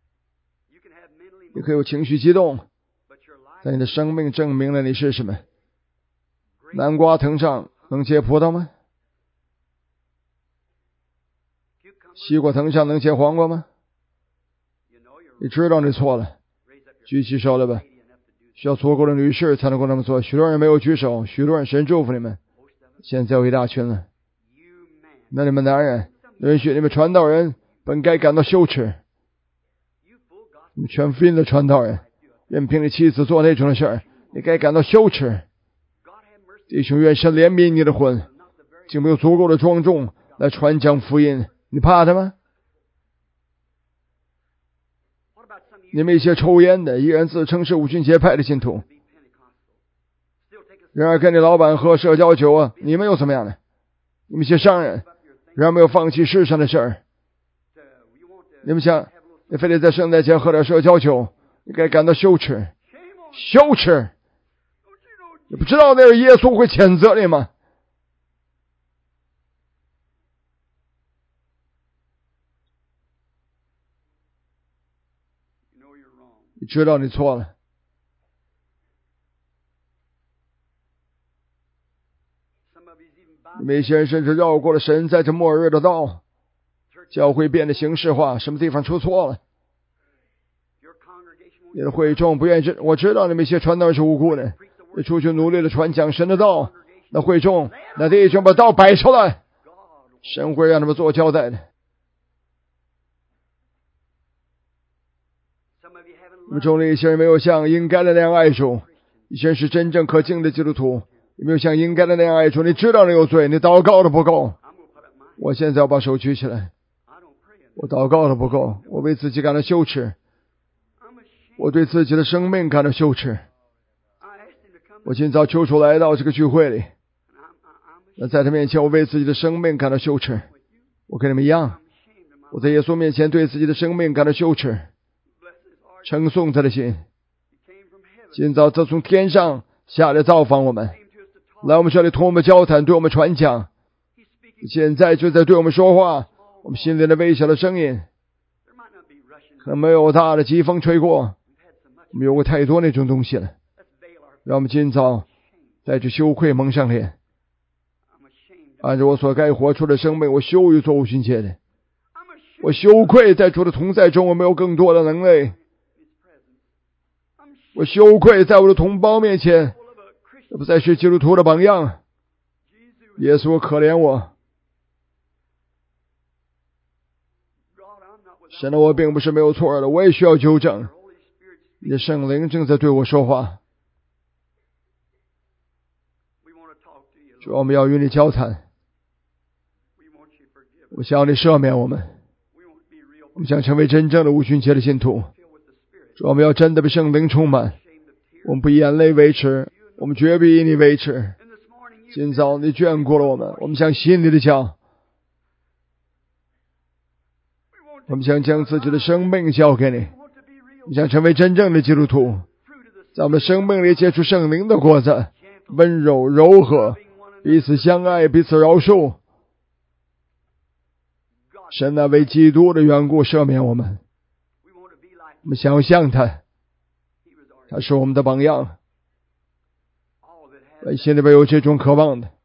你可以有情绪激动，但你的生命证明了你是什么。南瓜藤上能结葡萄吗？西瓜藤上能结黄瓜吗？你知道你错了，举起手来吧。需要足够的女士才能够那么做。许多人没有举手，许多人神祝福你们。 现在有一大群了。那你们男人，允许你们传道人本该感到羞耻。你们全福音的传道人，任凭你妻子做那种的事儿，你该感到羞耻。弟兄，愿神怜悯你的魂，竟没有足够的庄重来传讲福音，你怕他吗？你们一些抽烟的，依然自称是五旬节派的信徒，然而跟你老板喝社交酒啊，你们又怎么样呢？你们一些商人，然而没有放弃世上的事儿。你们想，你非得在圣诞节喝点社交酒，你该感到羞耻，羞耻！你不知道那是耶稣会谴责你吗？你知道你错了。你们一些人甚至绕过了神在这末日的道，教会变得形式化，什么地方出错了？你的会众不愿意我知道你们一些传道人是无辜的，你出去努力的传讲神的道，那会众那弟兄把道摆出来，神会让他们做交代的。你们中的一些人没有像应该的那样爱主，一些人是真正可敬的基督徒，你没有像应该的那样爱主，你知道你有罪，你祷告的不够。我现在要把手举起来，我祷告的不够，我为自己感到羞耻，我对自己的生命感到羞耻。我今早求主来到这个聚会里，那在他面前我为自己的生命感到羞耻。我跟你们一样，我在耶稣面前对自己的生命感到羞耻，称颂他的心。今早他从天上下来造访我们，来我们这里同我们交谈，对我们传讲，现在就在对我们说话。我们心里的微小的声音可能没有大的疾风吹过，我们有过太多那种东西了。让我们今早带着羞愧蒙上脸，按照我所该活出的生命，我羞于做无旬节的，我羞愧在主的同在中我没有更多的能力，我羞愧在我的同胞面前我不再是基督徒的榜样。耶稣可怜我，神的我并不是没有错的，我也需要纠正。你的圣灵正在对我说话，主，我们要与你交谈，我想要你赦免我们，我们想成为真正的无旬节的信徒。主，我们要真的被圣灵充满，我们不以眼泪为耻，我们绝不以你为耻。今早你眷顾了我们，我们想信你的教，我们想将自己的生命交给你，我们想成为真正的基督徒，在我们的生命里结出圣灵的果子，温柔柔和，彼此相爱，彼此饶恕。神啊，为基督的缘故赦免我们，我们想要像他，他是我们的榜样。心里边有这种渴望的，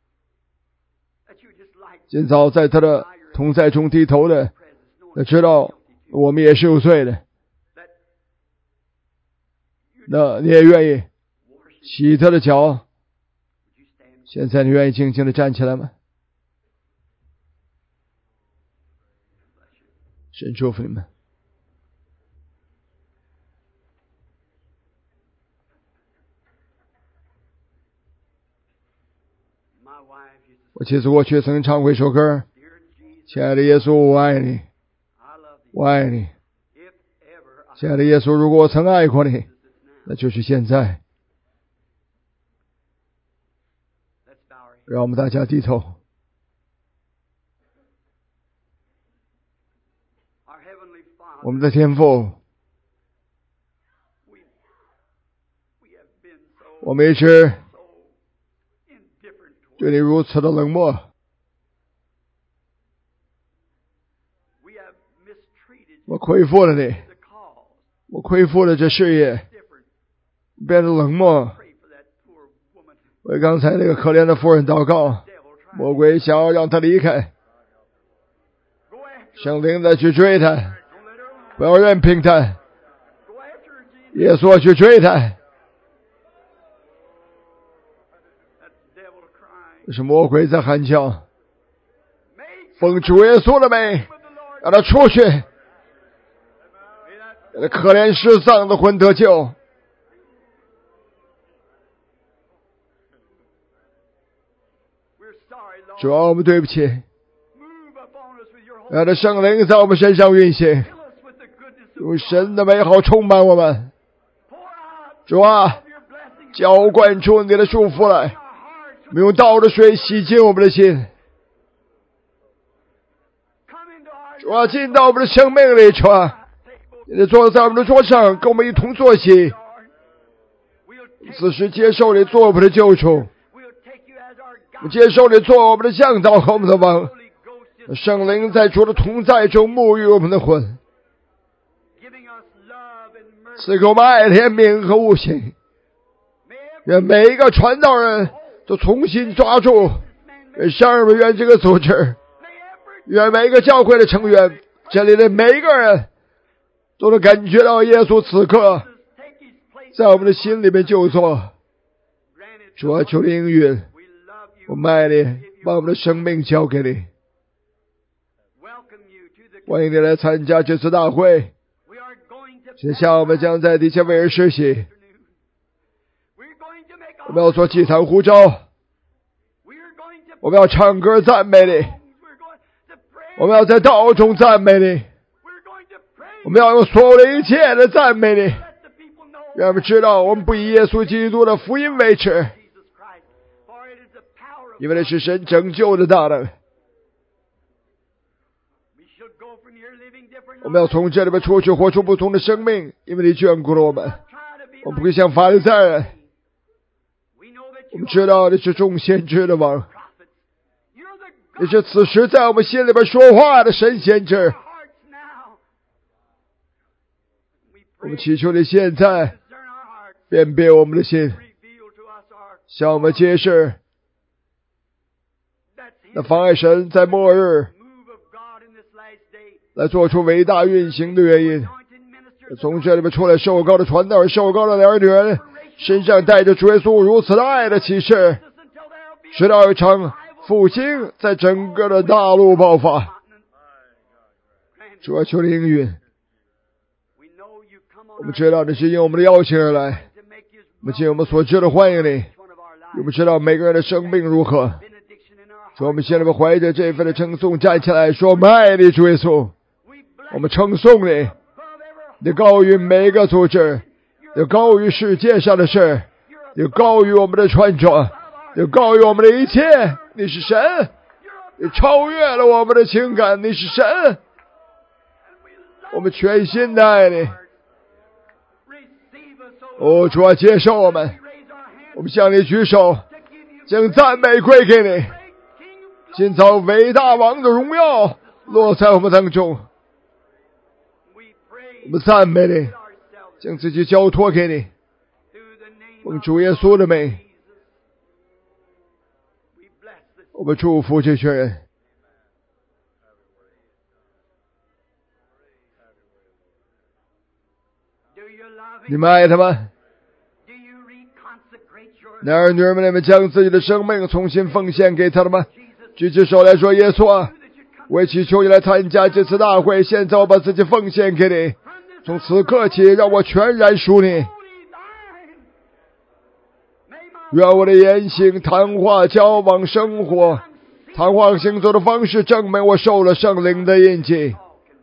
今早在他的同在中低头的，知道我们也是有罪的，那你也愿意洗他的脚？现在你愿意静静的站起来吗？神祝福你们。我妻子过去曾唱过一首歌，亲爱的耶稣，我爱你，我爱你。亲爱的耶稣，如果我曾爱过你，那就是现在。让我们大家低头。我们的天父，我们一直对你如此的冷漠，我亏负了你，我亏负了这事业，变得冷漠。为刚才那个可怜的妇人祷告，魔鬼想要让他离开，圣灵的去追他，不要任凭他，耶稣去追他。 这是魔鬼在喊叫，奉主耶稣的名，让他出去，让他可怜失丧的魂得救。主啊，我们对不起，让这圣灵在我们身上运行，用神的美好充满我们。主啊，浇灌出你的祝福来，我们用道的水洗净我们的心。主啊，进到我们的生命里，主啊，你坐在我们的桌上，跟我们一同坐席，此时接受你做我们的救主，接受你做我们的向导和我们的王。圣灵在主的同在中沐浴我们的魂，赐给我们爱、怜悯和悟性。愿每一个传道人都重新抓住上愿这个组织，愿每一个教会的成员，这里的每一个人都能感觉到耶稣此刻在我们的心里面就坐。主啊，求你应允，我们爱你，把我们的生命交给你。欢迎你来参加这次大会。接下来我们将在底下为人实习，我们要做祭坛呼召，我们要唱歌赞美你，我们要在道中赞美你，我们要用所有的一切的赞美你，让我们知道我们不以耶稣基督的福音为耻，因为那是神拯救的大能。我们要从这里面出去，活出不同的生命，因为你眷顾了我们。我们不会像法利赛人，我们知道你是众先知的王，你是此时在我们心里边说话的神先知。我们祈求你现在辨别我们的心，向我们揭示那妨碍神在末日来做出伟大运行的原因。从这里面出来受膏的传道人、受膏的儿女人，身上带着主耶稣如此的爱的启示，直到一场复兴在整个的大陆爆发。主啊，求你应允。我们知道你是应我们的邀请而来，我们尽我们所知的欢迎你。我们知道每个人的生命如何，所以我们现在怀着这份的称颂站起来说：我们爱你，主耶稣，我们称颂你，你高于每一个组织，你高于世界上的事，你高于我们的穿着，你高于我们的一切。你是神，你超越了我们的情感，你是神，我们全心的爱你。哦，主啊，接受我们，我们向你举手，将赞美归给你。今早伟大王的荣耀落在我们当中，我们赞美你，将自己交托给你，奉主耶稣的名，我们祝福这群人。你们爱他们？男儿女儿们，你们将自己的生命重新奉献给他了吗？举起手来说：耶稣啊，我也祈求你来参加这次大会，现在我把自己奉献给你，从此刻起让我全然属你。愿我的言行、谈话、交往、生活、谈话行走的方式证明我受了圣灵的印记。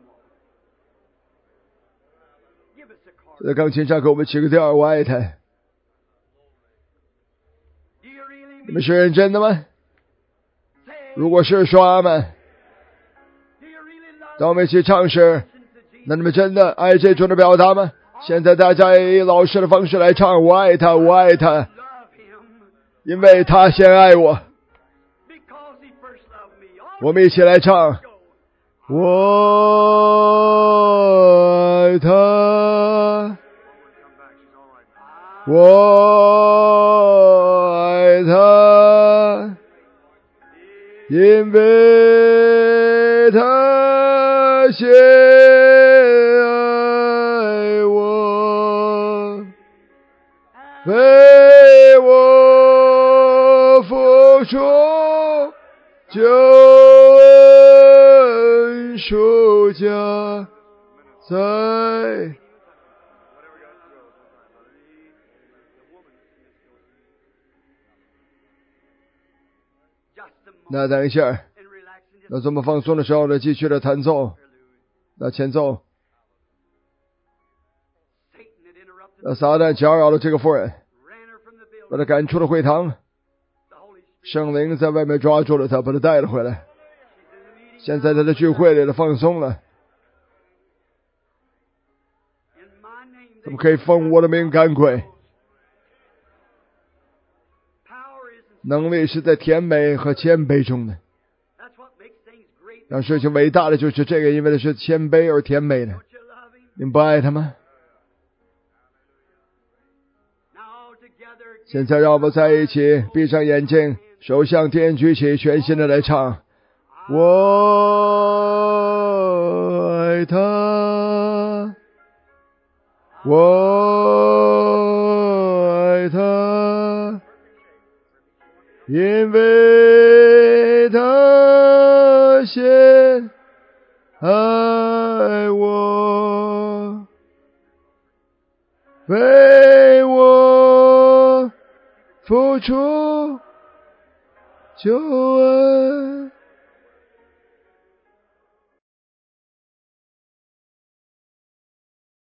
在钢琴上给我们起个调，我爱他。你们是认真的吗？如果是，说阿们。当我们一起唱时，那你们真的爱这种的表达吗？现在大家以老师的方式来唱：我爱他，我爱他，因为他先爱我。我们一起来唱：我爱他，我爱他，因为他先爱我，为我救恩赎价在。那等一下，那这么放松的时候呢，继续的弹奏，那前奏。那撒旦搅扰了这个妇人，把他赶出了会堂。圣灵在外面抓住了他，把他带了回来。现在他的聚会里了，放松了。他们可以奉我的名赶鬼。能力是在甜美和谦卑中的。让事情伟大的就是这个，因为它是谦卑而甜美的。你们不爱他吗？现在让我们在一起闭上眼睛，手向天举起，全心的来唱。我爱他，我爱他，因为他先爱我，为我付出救恩。